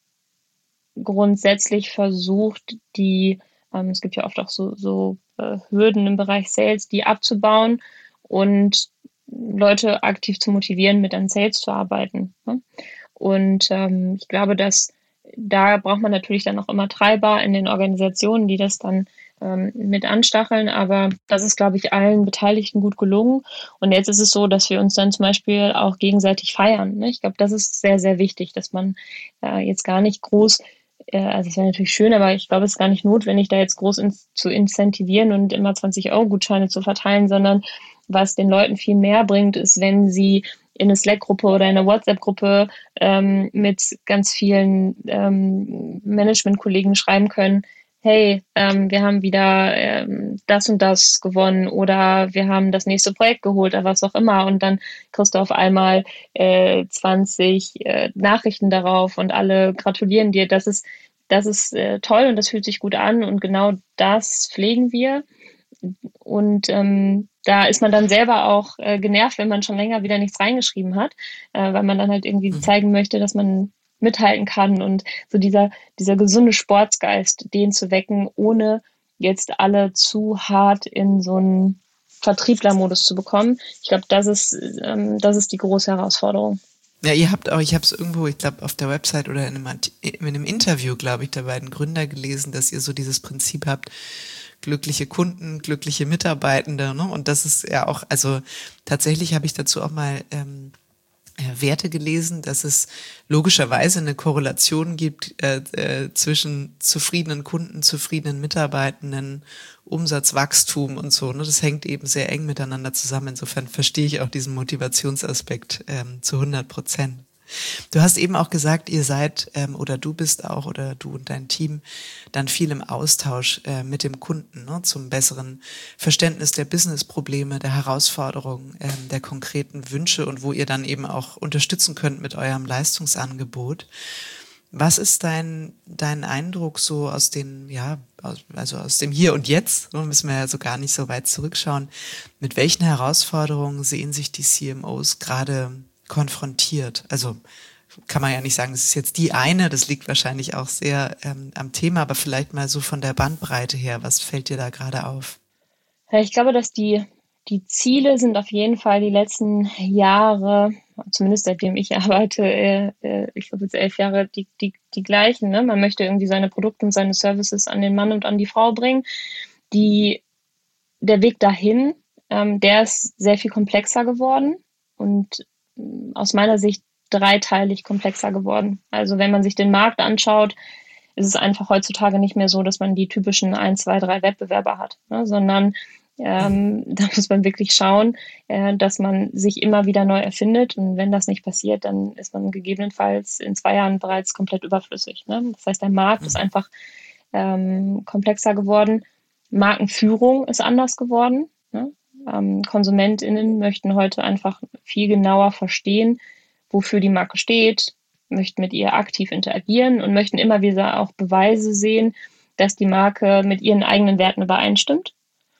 grundsätzlich versucht, die, ähm, es gibt ja oft auch so, so äh, Hürden im Bereich Sales, die abzubauen und Leute aktiv zu motivieren, mit an Sales zu arbeiten. Ne? Und ähm, ich glaube, dass da braucht man natürlich dann auch immer Treiber in den Organisationen, die das dann ähm, mit anstacheln. Aber das ist, glaube ich, allen Beteiligten gut gelungen. Und jetzt ist es so, dass wir uns dann zum Beispiel auch gegenseitig feiern. Ne? Ich glaube, das ist sehr, sehr wichtig, dass man äh, jetzt gar nicht groß, äh, also es wäre natürlich schön, aber ich glaube, es ist gar nicht notwendig, da jetzt groß ins, zu incentivieren und immer zwanzig-Euro-Gutscheine zu verteilen, sondern was den Leuten viel mehr bringt, ist, wenn sie in eine Slack-Gruppe oder in eine WhatsApp-Gruppe ähm, mit ganz vielen ähm, Management-Kollegen schreiben können, hey, ähm, wir haben wieder ähm, das und das gewonnen oder wir haben das nächste Projekt geholt oder was auch immer und dann kriegst du auf einmal äh, zwanzig äh, Nachrichten darauf und alle gratulieren dir. Das ist, das ist äh, toll und das fühlt sich gut an und genau das pflegen wir. Und ähm, da ist man dann selber auch äh, genervt, wenn man schon länger wieder nichts reingeschrieben hat, äh, weil man dann halt irgendwie mhm. zeigen möchte, dass man mithalten kann und so dieser, dieser gesunde Sportsgeist, den zu wecken, ohne jetzt alle zu hart in so einen Vertrieblermodus zu bekommen. Ich glaube, das ist, ähm, das ist die große Herausforderung. Ja, ihr habt auch, ich habe es irgendwo, ich glaube, auf der Website oder in einem, in einem Interview, glaube ich, der beiden Gründer gelesen, dass ihr so dieses Prinzip habt, glückliche Kunden, glückliche Mitarbeitende, ne? Und das ist ja auch, also tatsächlich habe ich dazu auch mal ähm, Werte gelesen, dass es logischerweise eine Korrelation gibt äh, äh, zwischen zufriedenen Kunden, zufriedenen Mitarbeitenden, Umsatzwachstum und so. Ne? Das hängt eben sehr eng miteinander zusammen. Insofern verstehe ich auch diesen Motivationsaspekt ähm, zu hundert Prozent. Du hast eben auch gesagt, ihr seid ähm, oder du bist auch oder du und dein Team dann viel im Austausch äh, mit dem Kunden, ne, zum besseren Verständnis der Businessprobleme, der Herausforderungen, ähm, der konkreten Wünsche und wo ihr dann eben auch unterstützen könnt mit eurem Leistungsangebot. Was ist dein dein Eindruck so aus den, ja, aus, also aus dem Hier und Jetzt, ne, müssen wir ja so gar nicht so weit zurückschauen, mit welchen Herausforderungen sehen sich die C M Os gerade konfrontiert? Also kann man ja nicht sagen, es ist jetzt die eine, das liegt wahrscheinlich auch sehr ähm, am Thema, aber vielleicht mal so von der Bandbreite her, was fällt dir da gerade auf? Ja, ich glaube, dass die, die Ziele sind auf jeden Fall die letzten Jahre, zumindest seitdem ich arbeite, äh, ich glaube jetzt elf Jahre, die, die, die gleichen. Ne? Man möchte irgendwie seine Produkte und seine Services an den Mann und an die Frau bringen. Die, der Weg dahin, ähm, der ist sehr viel komplexer geworden und aus meiner Sicht dreiteilig komplexer geworden. Also wenn man sich den Markt anschaut, ist es einfach heutzutage nicht mehr so, dass man die typischen ein, zwei, drei Wettbewerber hat, ne? Sondern ähm, da muss man wirklich schauen, äh, dass man sich immer wieder neu erfindet. Und wenn das nicht passiert, dann ist man gegebenenfalls in zwei Jahren bereits komplett überflüssig. Ne? Das heißt, der Markt ist einfach ähm, komplexer geworden. Markenführung ist anders geworden. Ne? Ähm, KonsumentInnen möchten heute einfach viel genauer verstehen, wofür die Marke steht, möchten mit ihr aktiv interagieren und möchten immer wieder auch Beweise sehen, dass die Marke mit ihren eigenen Werten übereinstimmt.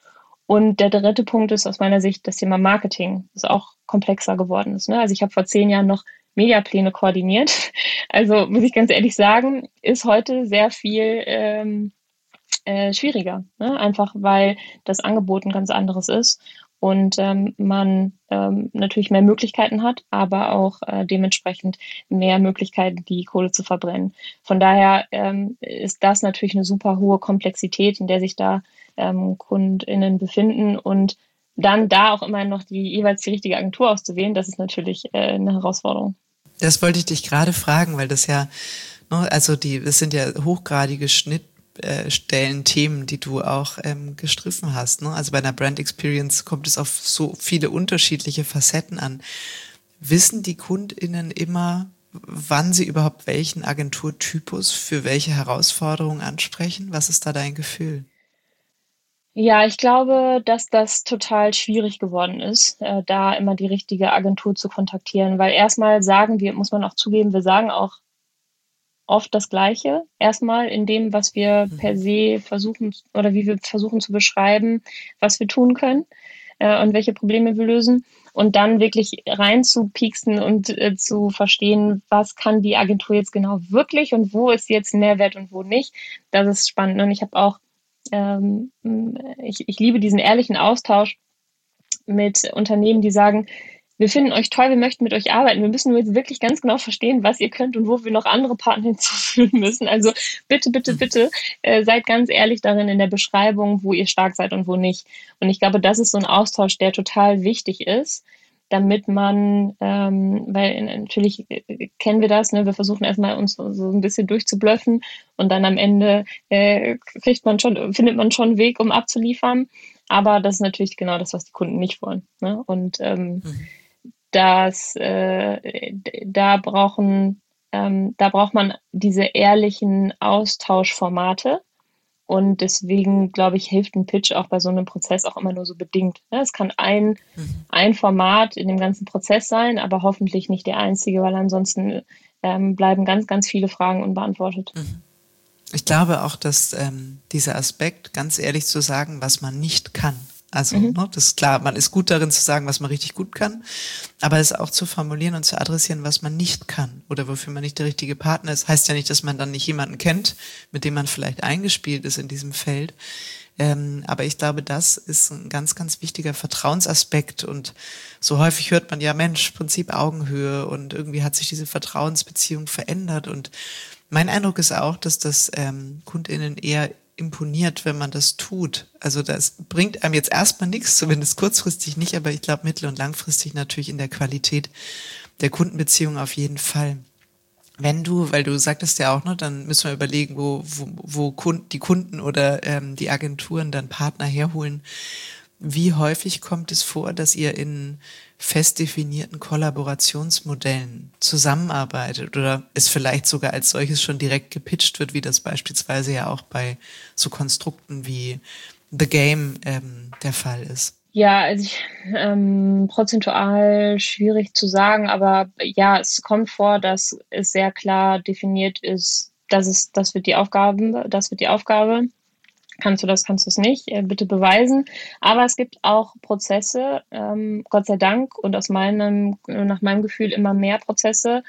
Und der dritte Punkt ist aus meiner Sicht das Thema Marketing, das auch komplexer geworden ist. Ne? Also ich habe vor zehn Jahren noch Mediapläne koordiniert. Also muss ich ganz ehrlich sagen, ist heute sehr viel ähm, Äh, schwieriger, ne? Einfach weil das Angebot ein ganz anderes ist und ähm, man ähm, natürlich mehr Möglichkeiten hat, aber auch äh, dementsprechend mehr Möglichkeiten, die Kohle zu verbrennen. Von daher ähm, ist das natürlich eine super hohe Komplexität, in der sich da ähm, KundInnen befinden und dann da auch immer noch die jeweils die richtige Agentur auszuwählen, das ist natürlich äh, eine Herausforderung. Das wollte ich dich gerade fragen, weil das ja, ne, also die, es sind ja hochgradige Schnitt äh, Stellen, Themen, die du auch ähm, gestriffen hast. Ne? Also bei einer Brand Experience kommt es auf so viele unterschiedliche Facetten an. Wissen die KundInnen immer, wann sie überhaupt welchen Agenturtypus für welche Herausforderungen ansprechen? Was ist da dein Gefühl? Ja, ich glaube, dass das total schwierig geworden ist, äh, da immer die richtige Agentur zu kontaktieren, weil erstmal sagen wir, muss man auch zugeben, wir sagen auch oft das Gleiche. Erstmal in dem, was wir per se versuchen oder wie wir versuchen zu beschreiben, was wir tun können äh, und welche Probleme wir lösen. Und dann wirklich rein zu pieksen und äh, zu verstehen, was kann die Agentur jetzt genau wirklich und wo ist jetzt Mehrwert und wo nicht. Das ist spannend. Und ich habe auch Ähm, ich, ich liebe diesen ehrlichen Austausch mit Unternehmen, die sagen, wir finden euch toll, wir möchten mit euch arbeiten. Wir müssen nur jetzt wirklich ganz genau verstehen, was ihr könnt und wo wir noch andere Partner hinzufügen müssen. Also bitte, bitte, bitte äh, seid ganz ehrlich darin in der Beschreibung, wo ihr stark seid und wo nicht. Und ich glaube, das ist so ein Austausch, der total wichtig ist, damit man, ähm, weil natürlich kennen wir das, ne, wir versuchen erstmal uns so, so ein bisschen durchzublöffen und dann am Ende äh, kriegt man schon, findet man schon einen Weg, um abzuliefern. Aber das ist natürlich genau das, was die Kunden nicht wollen. Ne? Und ähm, mhm. das, äh, da brauchen, ähm, da braucht man diese ehrlichen Austauschformate. Und deswegen, glaube ich, hilft ein Pitch auch bei so einem Prozess auch immer nur so bedingt. Es kann ein, mhm. ein Format in dem ganzen Prozess sein, aber hoffentlich nicht der einzige, weil ansonsten ähm, bleiben ganz, ganz viele Fragen unbeantwortet. Mhm. Ich glaube auch, dass ähm, dieser Aspekt, ganz ehrlich zu sagen, was man nicht kann. Also, mhm. ne, das ist klar, man ist gut darin zu sagen, was man richtig gut kann, aber es auch zu formulieren und zu adressieren, was man nicht kann oder wofür man nicht der richtige Partner ist, heißt ja nicht, dass man dann nicht jemanden kennt, mit dem man vielleicht eingespielt ist in diesem Feld. Ähm, aber ich glaube, das ist ein ganz, ganz wichtiger Vertrauensaspekt und so häufig hört man ja, Mensch, Prinzip Augenhöhe und irgendwie hat sich diese Vertrauensbeziehung verändert und mein Eindruck ist auch, dass das ähm, KundInnen eher imponiert, wenn man das tut. Also das bringt einem jetzt erstmal nichts, zumindest kurzfristig nicht, aber ich glaube mittel- und langfristig natürlich in der Qualität der Kundenbeziehung auf jeden Fall. Wenn du, weil du sagtest ja auch, ne, dann müssen wir überlegen, wo, wo, wo Kunden, die Kunden oder ähm, die Agenturen dann Partner herholen. Wie häufig kommt es vor, dass ihr in fest definierten Kollaborationsmodellen zusammenarbeitet oder es vielleicht sogar als solches schon direkt gepitcht wird, wie das beispielsweise ja auch bei so Konstrukten wie The Game ähm, der Fall ist? Ja, also ich, ähm, prozentual schwierig zu sagen, aber ja, es kommt vor, dass es sehr klar definiert ist, dass es, das wird die Aufgabe, das wird die Aufgabe. Kannst du das, kannst du es nicht, äh, bitte beweisen. Aber es gibt auch Prozesse, ähm, Gott sei Dank, und aus meinem, nach meinem Gefühl immer mehr Prozesse,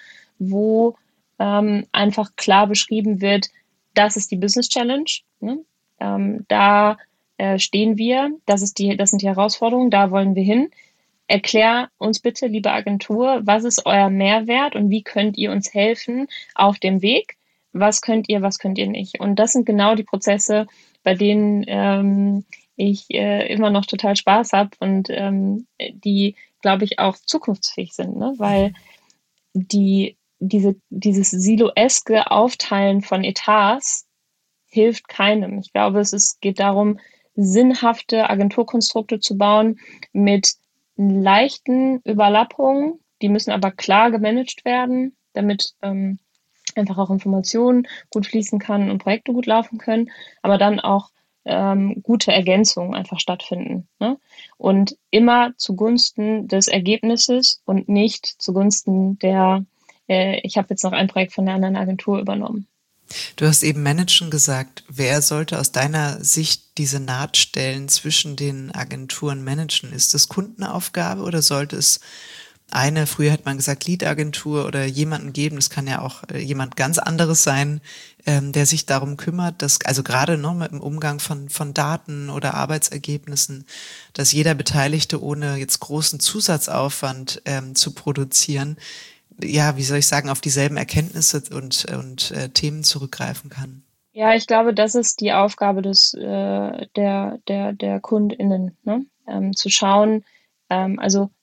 wo ähm, einfach klar beschrieben wird, das ist die Business Challenge. Ne? Ähm, da äh, stehen wir, das ist die, das sind die Herausforderungen, da wollen wir hin. Erklär uns bitte, liebe Agentur, was ist euer Mehrwert und wie könnt ihr uns helfen auf dem Weg? Was könnt ihr, was könnt ihr nicht? Und das sind genau die Prozesse, bei denen ähm, ich äh, immer noch total Spaß habe und ähm, die, glaube ich, auch zukunftsfähig sind, ne? Weil die, diese, dieses siloeske Aufteilen von Etats hilft keinem. Ich glaube, es ist, geht darum, sinnhafte Agenturkonstrukte zu bauen mit leichten Überlappungen, die müssen aber klar gemanagt werden, damit ähm, einfach auch Informationen gut fließen kann und Projekte gut laufen können, aber dann auch ähm, gute Ergänzungen einfach stattfinden. Ne? Und immer zugunsten des Ergebnisses und nicht zugunsten der, äh, ich habe jetzt noch ein Projekt von der anderen Agentur übernommen. Du hast eben Managen gesagt. Wer sollte aus deiner Sicht diese Nahtstellen zwischen den Agenturen managen? Ist das Kundenaufgabe oder sollte es eine, früher hat man gesagt Lead-Agentur oder jemanden geben, das kann ja auch jemand ganz anderes sein, ähm, der sich darum kümmert, dass, also gerade noch mit dem Umgang von, von Daten oder Arbeitsergebnissen, dass jeder Beteiligte ohne jetzt großen Zusatzaufwand ähm, zu produzieren, ja, wie soll ich sagen, auf dieselben Erkenntnisse und, und äh, Themen zurückgreifen kann. Ja, ich glaube, das ist die Aufgabe des, äh, der, der, der KundInnen, ne? Ähm, zu schauen, ähm, also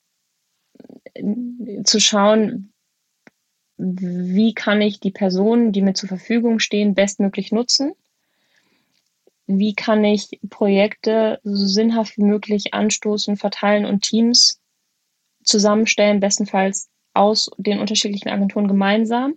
zu schauen, wie kann ich die Personen, die mir zur Verfügung stehen, bestmöglich nutzen wie kann ich Projekte so sinnhaft wie möglich anstoßen, verteilen und Teams zusammenstellen, bestenfalls aus den unterschiedlichen Agenturen gemeinsam.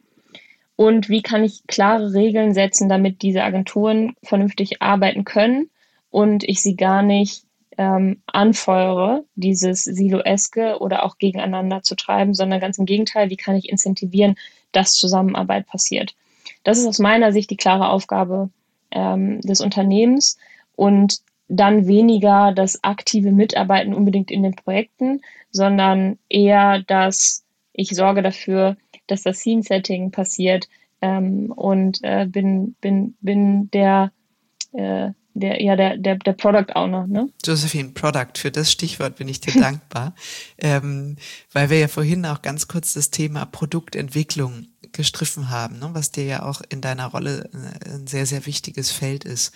Und wie kann ich klare Regeln setzen, damit diese Agenturen vernünftig arbeiten können und ich sie gar nicht ähm, anfeuere, dieses Siloeske oder auch gegeneinander zu treiben, sondern ganz im Gegenteil, wie kann ich incentivieren, dass Zusammenarbeit passiert. Das ist aus meiner Sicht die klare Aufgabe ähm, des Unternehmens und dann weniger das aktive Mitarbeiten unbedingt in den Projekten, sondern eher das, ich sorge dafür, dass das Scene-Setting passiert ähm, und äh, bin, bin, bin der, äh, der, ja, der, der, der Product Owner. Ne? Josephine, Product, für das Stichwort bin ich dir dankbar, ähm, weil wir ja vorhin auch ganz kurz das Thema Produktentwicklung gestriffen haben, ne, was dir ja auch in deiner Rolle ein sehr, sehr wichtiges Feld ist.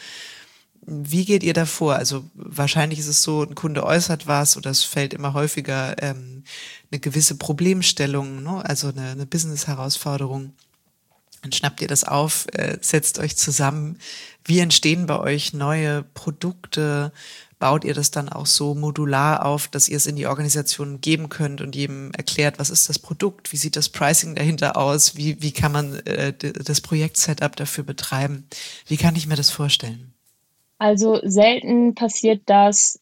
Wie geht ihr da vor? Also wahrscheinlich ist es so, ein Kunde äußert was oder es fällt immer häufiger ähm, eine gewisse Problemstellung, ne? Also eine, eine Business-Herausforderung. Dann schnappt ihr das auf, äh, setzt euch zusammen. Wie entstehen bei euch neue Produkte? Baut ihr das dann auch so modular auf, dass ihr es in die Organisation geben könnt und jedem erklärt, was ist das Produkt? Wie sieht das Pricing dahinter aus? Wie, wie kann man äh, das Projekt-Setup dafür betreiben? Wie kann ich mir das vorstellen? Also selten passiert das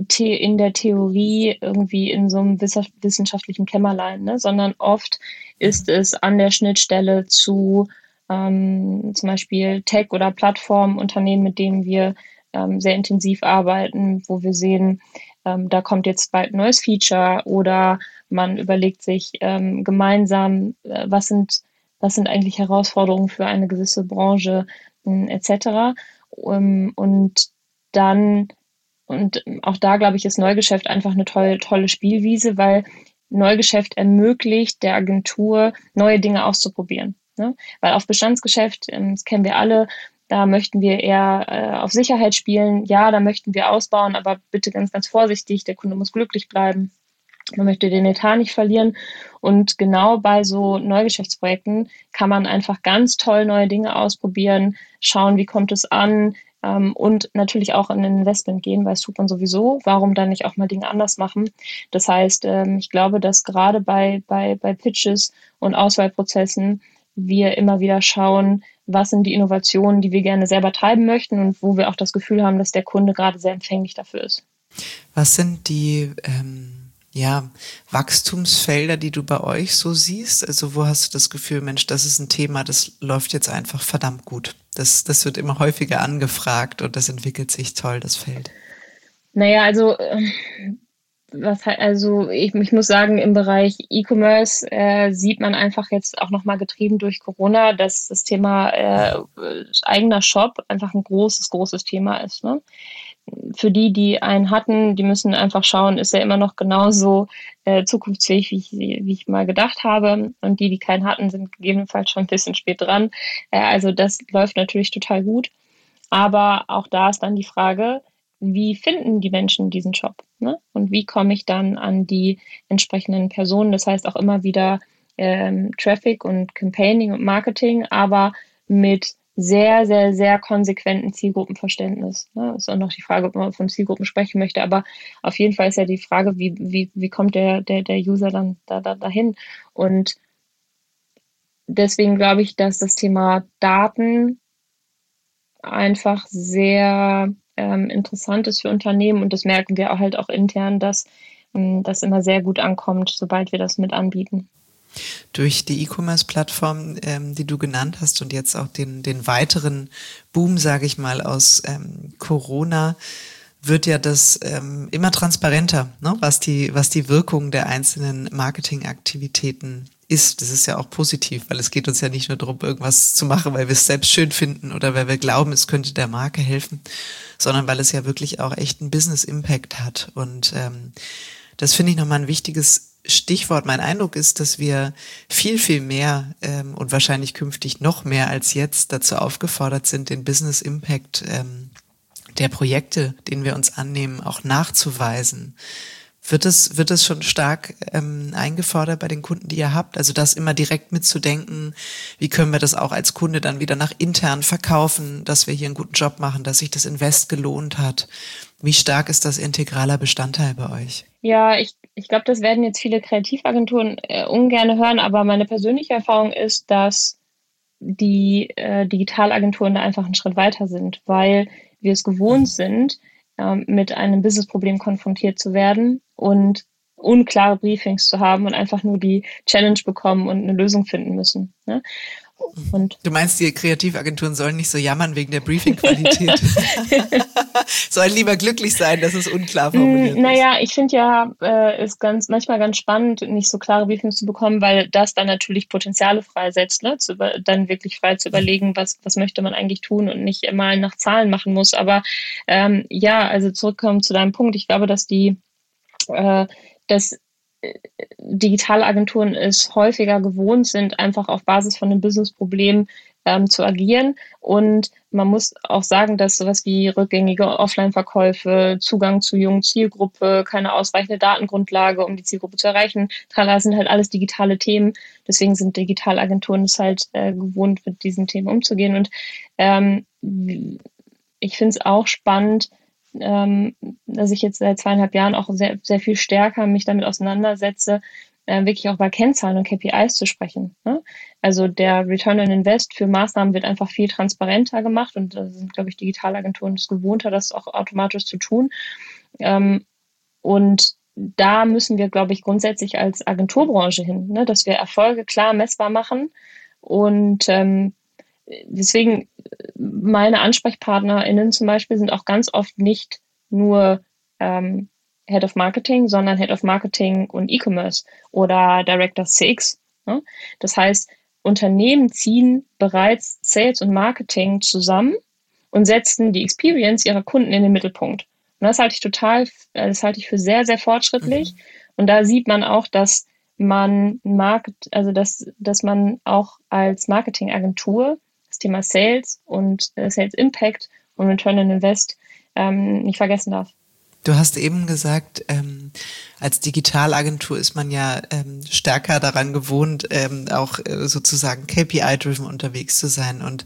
in der Theorie irgendwie in so einem wissenschaftlichen Kämmerlein, ne? Sondern oft ist es an der Schnittstelle zu ähm, zum Beispiel Tech- oder Plattformunternehmen, mit denen wir ähm, sehr intensiv arbeiten, wo wir sehen, ähm, da kommt jetzt bald ein neues Feature oder man überlegt sich ähm, gemeinsam, äh, was sind, was sind eigentlich Herausforderungen für eine gewisse Branche äh, et cetera. Um, und dann, und auch da, glaube ich, ist Neugeschäft einfach eine tolle, tolle Spielwiese, weil Neugeschäft ermöglicht der Agentur, neue Dinge auszuprobieren. Ne? Weil auf Bestandsgeschäft, das kennen wir alle, da möchten wir eher äh, auf Sicherheit spielen. Ja, da möchten wir ausbauen, aber bitte ganz, ganz vorsichtig. Der Kunde muss glücklich bleiben. Man möchte den Etat nicht verlieren. Und genau bei so Neugeschäftsprojekten kann man einfach ganz toll neue Dinge ausprobieren, schauen, wie kommt es an ähm, und natürlich auch in ein Investment gehen, weil es tut man sowieso. Warum dann nicht auch mal Dinge anders machen? Das heißt, ähm, ich glaube, dass gerade bei, bei, bei Pitches und Auswahlprozessen wir immer wieder schauen, was sind die Innovationen, die wir gerne selber treiben möchten und wo wir auch das Gefühl haben, dass der Kunde gerade sehr empfänglich dafür ist. Was sind die ähm ja, Wachstumsfelder, die du bei euch so siehst? Also wo hast du das Gefühl, Mensch, das ist ein Thema, das läuft jetzt einfach verdammt gut. Das, das wird immer häufiger angefragt und das entwickelt sich toll, das Feld. Naja, also, was, also ich, ich muss sagen, im Bereich E-Commerce äh, sieht man einfach jetzt auch nochmal getrieben durch Corona, dass das Thema äh, eigener Shop einfach ein großes, großes Thema ist, ne? Für die, die einen hatten, die müssen einfach schauen, ist er immer noch genauso äh, zukunftsfähig, wie ich, wie ich mal gedacht habe. Und die, die keinen hatten, sind gegebenenfalls schon ein bisschen spät dran. Äh, also das läuft natürlich total gut. Aber auch da ist dann die Frage, wie finden die Menschen diesen Shop? Ne? Und wie komme ich dann an die entsprechenden Personen? Das heißt auch immer wieder ähm, Traffic und Campaigning und Marketing, aber mit sehr, sehr, sehr konsequenten Zielgruppenverständnis. Ne? Ist auch noch die Frage, ob man von Zielgruppen sprechen möchte, aber auf jeden Fall ist ja die Frage, wie, wie, wie kommt der, der, der User dann da, da, dahin? Und deswegen glaube ich, dass das Thema Daten einfach sehr ähm, interessant ist für Unternehmen und das merken wir auch halt auch intern, dass ähm, das immer sehr gut ankommt, sobald wir das mit anbieten. Durch die E-Commerce-Plattform, ähm, die du genannt hast und jetzt auch den, den weiteren Boom, sage ich mal, aus ähm, Corona, wird ja das ähm, immer transparenter, ne? was die, was die Wirkung der einzelnen Marketingaktivitäten ist. Das ist ja auch positiv, weil es geht uns ja nicht nur darum, irgendwas zu machen, weil wir es selbst schön finden oder weil wir glauben, es könnte der Marke helfen, sondern weil es ja wirklich auch echt einen Business-Impact hat. Und ähm, das finde ich nochmal ein wichtiges Stichwort. Mein Eindruck ist, dass wir viel, viel mehr ähm, und wahrscheinlich künftig noch mehr als jetzt dazu aufgefordert sind, den Business Impact ähm, der Projekte, den wir uns annehmen, auch nachzuweisen. Wird es, wird es schon stark ähm, eingefordert bei den Kunden, die ihr habt? Also das immer direkt mitzudenken, wie können wir das auch als Kunde dann wieder nach intern verkaufen, dass wir hier einen guten Job machen, dass sich das Invest gelohnt hat. Wie stark ist das integraler Bestandteil bei euch? Ja, ich, ich glaube, das werden jetzt viele Kreativagenturen äh, ungern hören, aber meine persönliche Erfahrung ist, dass die äh, Digitalagenturen da einfach einen Schritt weiter sind, weil wir es gewohnt sind, ähm, mit einem Businessproblem konfrontiert zu werden und unklare Briefings zu haben und einfach nur die Challenge bekommen und eine Lösung finden müssen. Ne? Und du meinst, die Kreativagenturen sollen nicht so jammern wegen der Briefing-Qualität? Sollen lieber glücklich sein, dass es unklar formuliert ist. Naja, ich finde ja, äh, ist ganz manchmal ganz spannend, nicht so klare Briefings zu bekommen, weil das dann natürlich Potenziale freisetzt, ne? Zu über, dann wirklich frei zu überlegen, was was möchte man eigentlich tun und nicht immer nach Zahlen machen muss. Aber ähm, ja, also zurückkommen zu deinem Punkt. Ich glaube, dass die äh, dass Digitalagenturen es häufiger gewohnt sind, einfach auf Basis von einem Businessproblem ähm, zu agieren. Und man muss auch sagen, dass sowas wie rückgängige Offline-Verkäufe, Zugang zur jungen Zielgruppe, keine ausreichende Datengrundlage, um die Zielgruppe zu erreichen, das sind halt alles digitale Themen. Deswegen sind Digitalagenturen es halt äh, gewohnt, mit diesen Themen umzugehen. Und ähm, ich finde es auch spannend, Ähm, dass ich jetzt seit zweieinhalb Jahren auch sehr, sehr viel stärker mich damit auseinandersetze, äh, wirklich auch bei Kennzahlen und K P Is zu sprechen. Ne? Also der Return on Invest für Maßnahmen wird einfach viel transparenter gemacht und da sind, glaube ich, Digitalagenturen es gewohnter, das auch automatisch zu tun. Ähm, und da müssen wir, glaube ich, grundsätzlich als Agenturbranche hin, ne? Dass wir Erfolge klar messbar machen und ähm, deswegen meine AnsprechpartnerInnen zum Beispiel sind auch ganz oft nicht nur ähm, Head of Marketing, sondern Head of Marketing und E-Commerce oder Director C X. Ne? Das heißt, Unternehmen ziehen bereits Sales und Marketing zusammen und setzen die Experience ihrer Kunden in den Mittelpunkt. Und das halte ich total, das halte ich für sehr, sehr fortschrittlich. Mhm. Und da sieht man auch, dass man Market, also dass, dass man auch als Marketingagentur das Thema Sales und äh, Sales Impact und Return on Invest ähm, nicht vergessen darf. Du hast eben gesagt, ähm, als Digitalagentur ist man ja ähm, stärker daran gewohnt, ähm, auch äh, sozusagen K P I-driven unterwegs zu sein. Und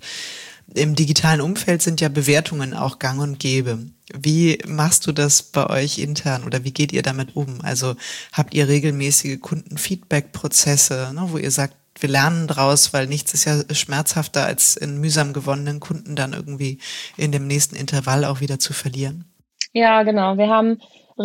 im digitalen Umfeld sind ja Bewertungen auch gang und gäbe. Wie machst du das bei euch intern oder wie geht ihr damit um? Also habt ihr regelmäßige Kundenfeedback-Prozesse, ne, wo ihr sagt, wir lernen draus, weil nichts ist ja schmerzhafter, als in mühsam gewonnenen Kunden dann irgendwie in dem nächsten Intervall auch wieder zu verlieren? Ja, genau. Wir haben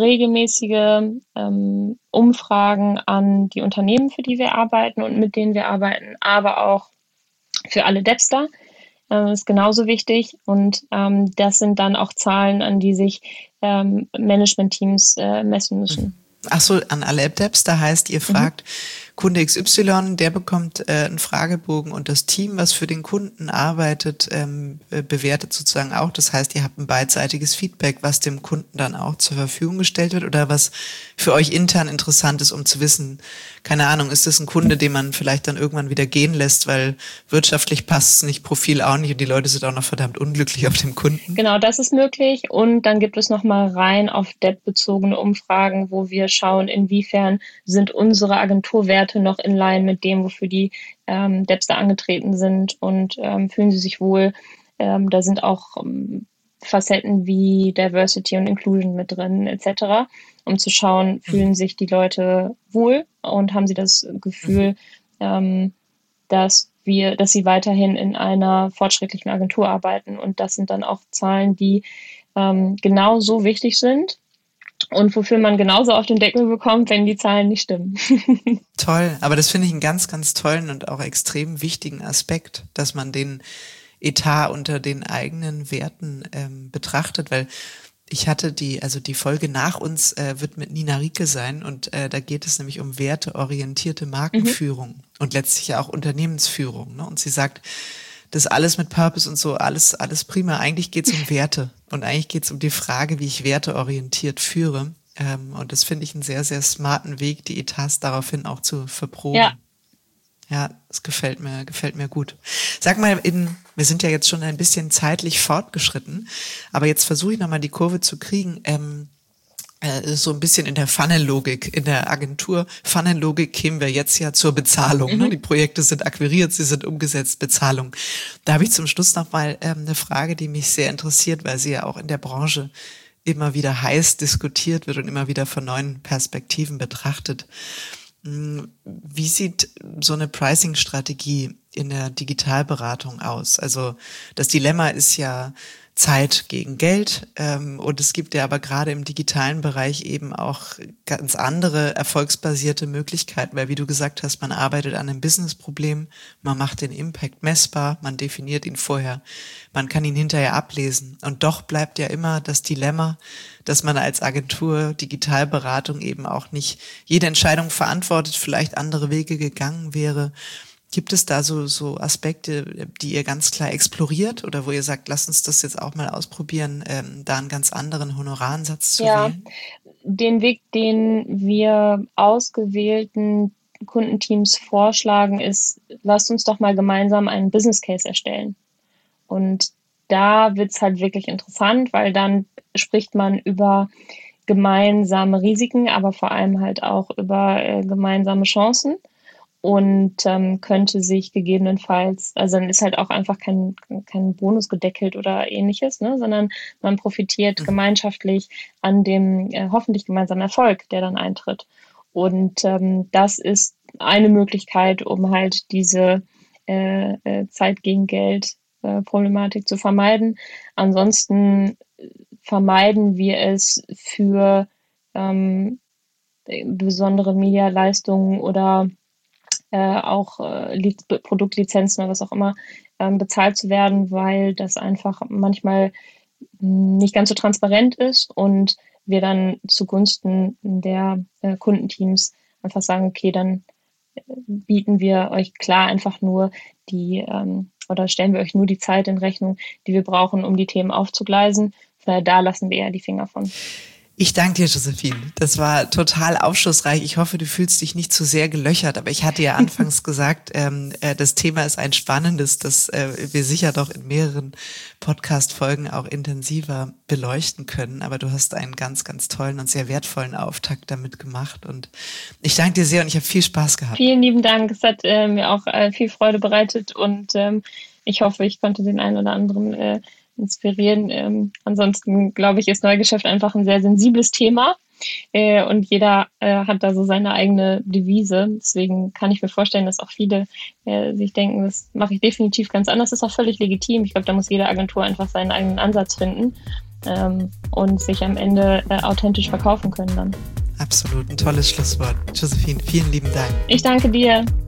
regelmäßige ähm, Umfragen an die Unternehmen, für die wir arbeiten und mit denen wir arbeiten, aber auch für alle Debster. Das ist genauso wichtig und ähm, das sind dann auch Zahlen, an die sich ähm, Management-Teams äh, messen müssen. Ach so, an alle App-Debs, da heißt, ihr fragt mhm. Kunde X Y, der bekommt äh, einen Fragebogen und das Team, was für den Kunden arbeitet, ähm, bewertet sozusagen auch. Das heißt, ihr habt ein beidseitiges Feedback, was dem Kunden dann auch zur Verfügung gestellt wird oder was für euch intern interessant ist, um zu wissen, keine Ahnung, ist das ein Kunde, den man vielleicht dann irgendwann wieder gehen lässt, weil wirtschaftlich passt es nicht, Profil auch nicht und die Leute sind auch noch verdammt unglücklich auf dem Kunden? Genau, das ist möglich und dann gibt es nochmal rein auf Debt-bezogene Umfragen, wo wir schauen, inwiefern sind unsere Agenturwerte noch in line mit dem, wofür die ähm, Debster angetreten sind und ähm, fühlen sie sich wohl. Ähm, da sind auch ähm, Facetten wie Diversity und Inclusion mit drin et cetera, um zu schauen, fühlen sich die Leute wohl und haben sie das Gefühl, ähm, dass wir, dass sie weiterhin in einer fortschrittlichen Agentur arbeiten. Und das sind dann auch Zahlen, die ähm, genauso wichtig sind. Und wofür man genauso auf den Deckel bekommt, wenn die Zahlen nicht stimmen. Toll, aber das finde ich einen ganz, ganz tollen und auch extrem wichtigen Aspekt, dass man den Etat unter den eigenen Werten ähm, betrachtet, weil ich hatte die, also die Folge nach uns äh, wird mit Nina Rieke sein und äh, da geht es nämlich um werteorientierte Markenführung mhm. und letztlich ja auch Unternehmensführung. Ne? Und sie sagt, das alles mit Purpose und so, alles alles prima. Eigentlich geht es um Werte und eigentlich geht es um die Frage, wie ich werteorientiert führe. Ähm, und das finde ich einen sehr, sehr smarten Weg, die Etats daraufhin auch zu verproben. Ja, ja, das gefällt mir, gefällt mir gut. Sag mal, in, wir sind ja jetzt schon ein bisschen zeitlich fortgeschritten, aber jetzt versuche ich nochmal die Kurve zu kriegen. Ähm, so ein bisschen in der Funnel-Logik, in der Agentur-Funnel-Logik kämen wir jetzt ja zur Bezahlung. Mhm. Ne? Die Projekte sind akquiriert, sie sind umgesetzt, Bezahlung. Da habe ich zum Schluss noch mal ähm, eine Frage, die mich sehr interessiert, weil sie ja auch in der Branche immer wieder heiß diskutiert wird und immer wieder von neuen Perspektiven betrachtet. Wie sieht so eine Pricing-Strategie in der Digitalberatung aus? Also das Dilemma ist ja Zeit gegen Geld, ähm, und es gibt ja aber gerade im digitalen Bereich eben auch ganz andere erfolgsbasierte Möglichkeiten, weil wie du gesagt hast, man arbeitet an einem Businessproblem, man macht den Impact messbar, man definiert ihn vorher, man kann ihn hinterher ablesen und doch bleibt ja immer das Dilemma, dass man als Agentur Digitalberatung eben auch nicht jede Entscheidung verantwortet, vielleicht andere Wege gegangen wäre. Gibt es da so, so Aspekte, die ihr ganz klar exploriert oder wo ihr sagt, lasst uns das jetzt auch mal ausprobieren, ähm, da einen ganz anderen Honorarsatz zu ja, wählen? Den Weg, den wir ausgewählten Kundenteams vorschlagen, ist, lasst uns doch mal gemeinsam einen Business Case erstellen. Und da wird's halt wirklich interessant, weil dann spricht man über gemeinsame Risiken, aber vor allem halt auch über äh, gemeinsame Chancen. Und ähm, könnte sich gegebenenfalls, also dann ist halt auch einfach kein, kein Bonus gedeckelt oder ähnliches, ne, sondern man profitiert mhm. gemeinschaftlich an dem äh, hoffentlich gemeinsamen Erfolg, der dann eintritt. Und ähm, das ist eine Möglichkeit, um halt diese äh, äh, Zeit gegen Geld äh, Problematik zu vermeiden. Ansonsten vermeiden wir es für ähm, besondere Medialeistungen oder Äh, auch äh, Produktlizenzen oder was auch immer ähm, bezahlt zu werden, weil das einfach manchmal nicht ganz so transparent ist und wir dann zugunsten der äh, Kundenteams einfach sagen, okay, dann äh, bieten wir euch klar einfach nur die ähm, oder stellen wir euch nur die Zeit in Rechnung, die wir brauchen, um die Themen aufzugleisen. Äh, da lassen wir ja die Finger von. Ich danke dir, Josephine. Das war total aufschlussreich. Ich hoffe, du fühlst dich nicht zu sehr gelöchert, aber ich hatte ja anfangs gesagt, ähm, äh, das Thema ist ein spannendes, das äh, wir sicher doch in mehreren Podcast-Folgen auch intensiver beleuchten können. Aber du hast einen ganz, ganz tollen und sehr wertvollen Auftakt damit gemacht und ich danke dir sehr und ich habe viel Spaß gehabt. Vielen lieben Dank. Es hat äh, mir auch äh, viel Freude bereitet und ähm, ich hoffe, ich konnte den einen oder anderen äh, inspirieren. Ähm, ansonsten, glaube ich, ist Neugeschäft einfach ein sehr sensibles Thema äh, und jeder äh, hat da so seine eigene Devise. Deswegen kann ich mir vorstellen, dass auch viele äh, sich denken, das mache ich definitiv ganz anders. Das ist auch völlig legitim. Ich glaube, da muss jede Agentur einfach seinen eigenen Ansatz finden ähm, und sich am Ende äh, authentisch verkaufen können dann. Absolut, ein tolles Schlusswort. Josephine, vielen lieben Dank. Ich danke dir.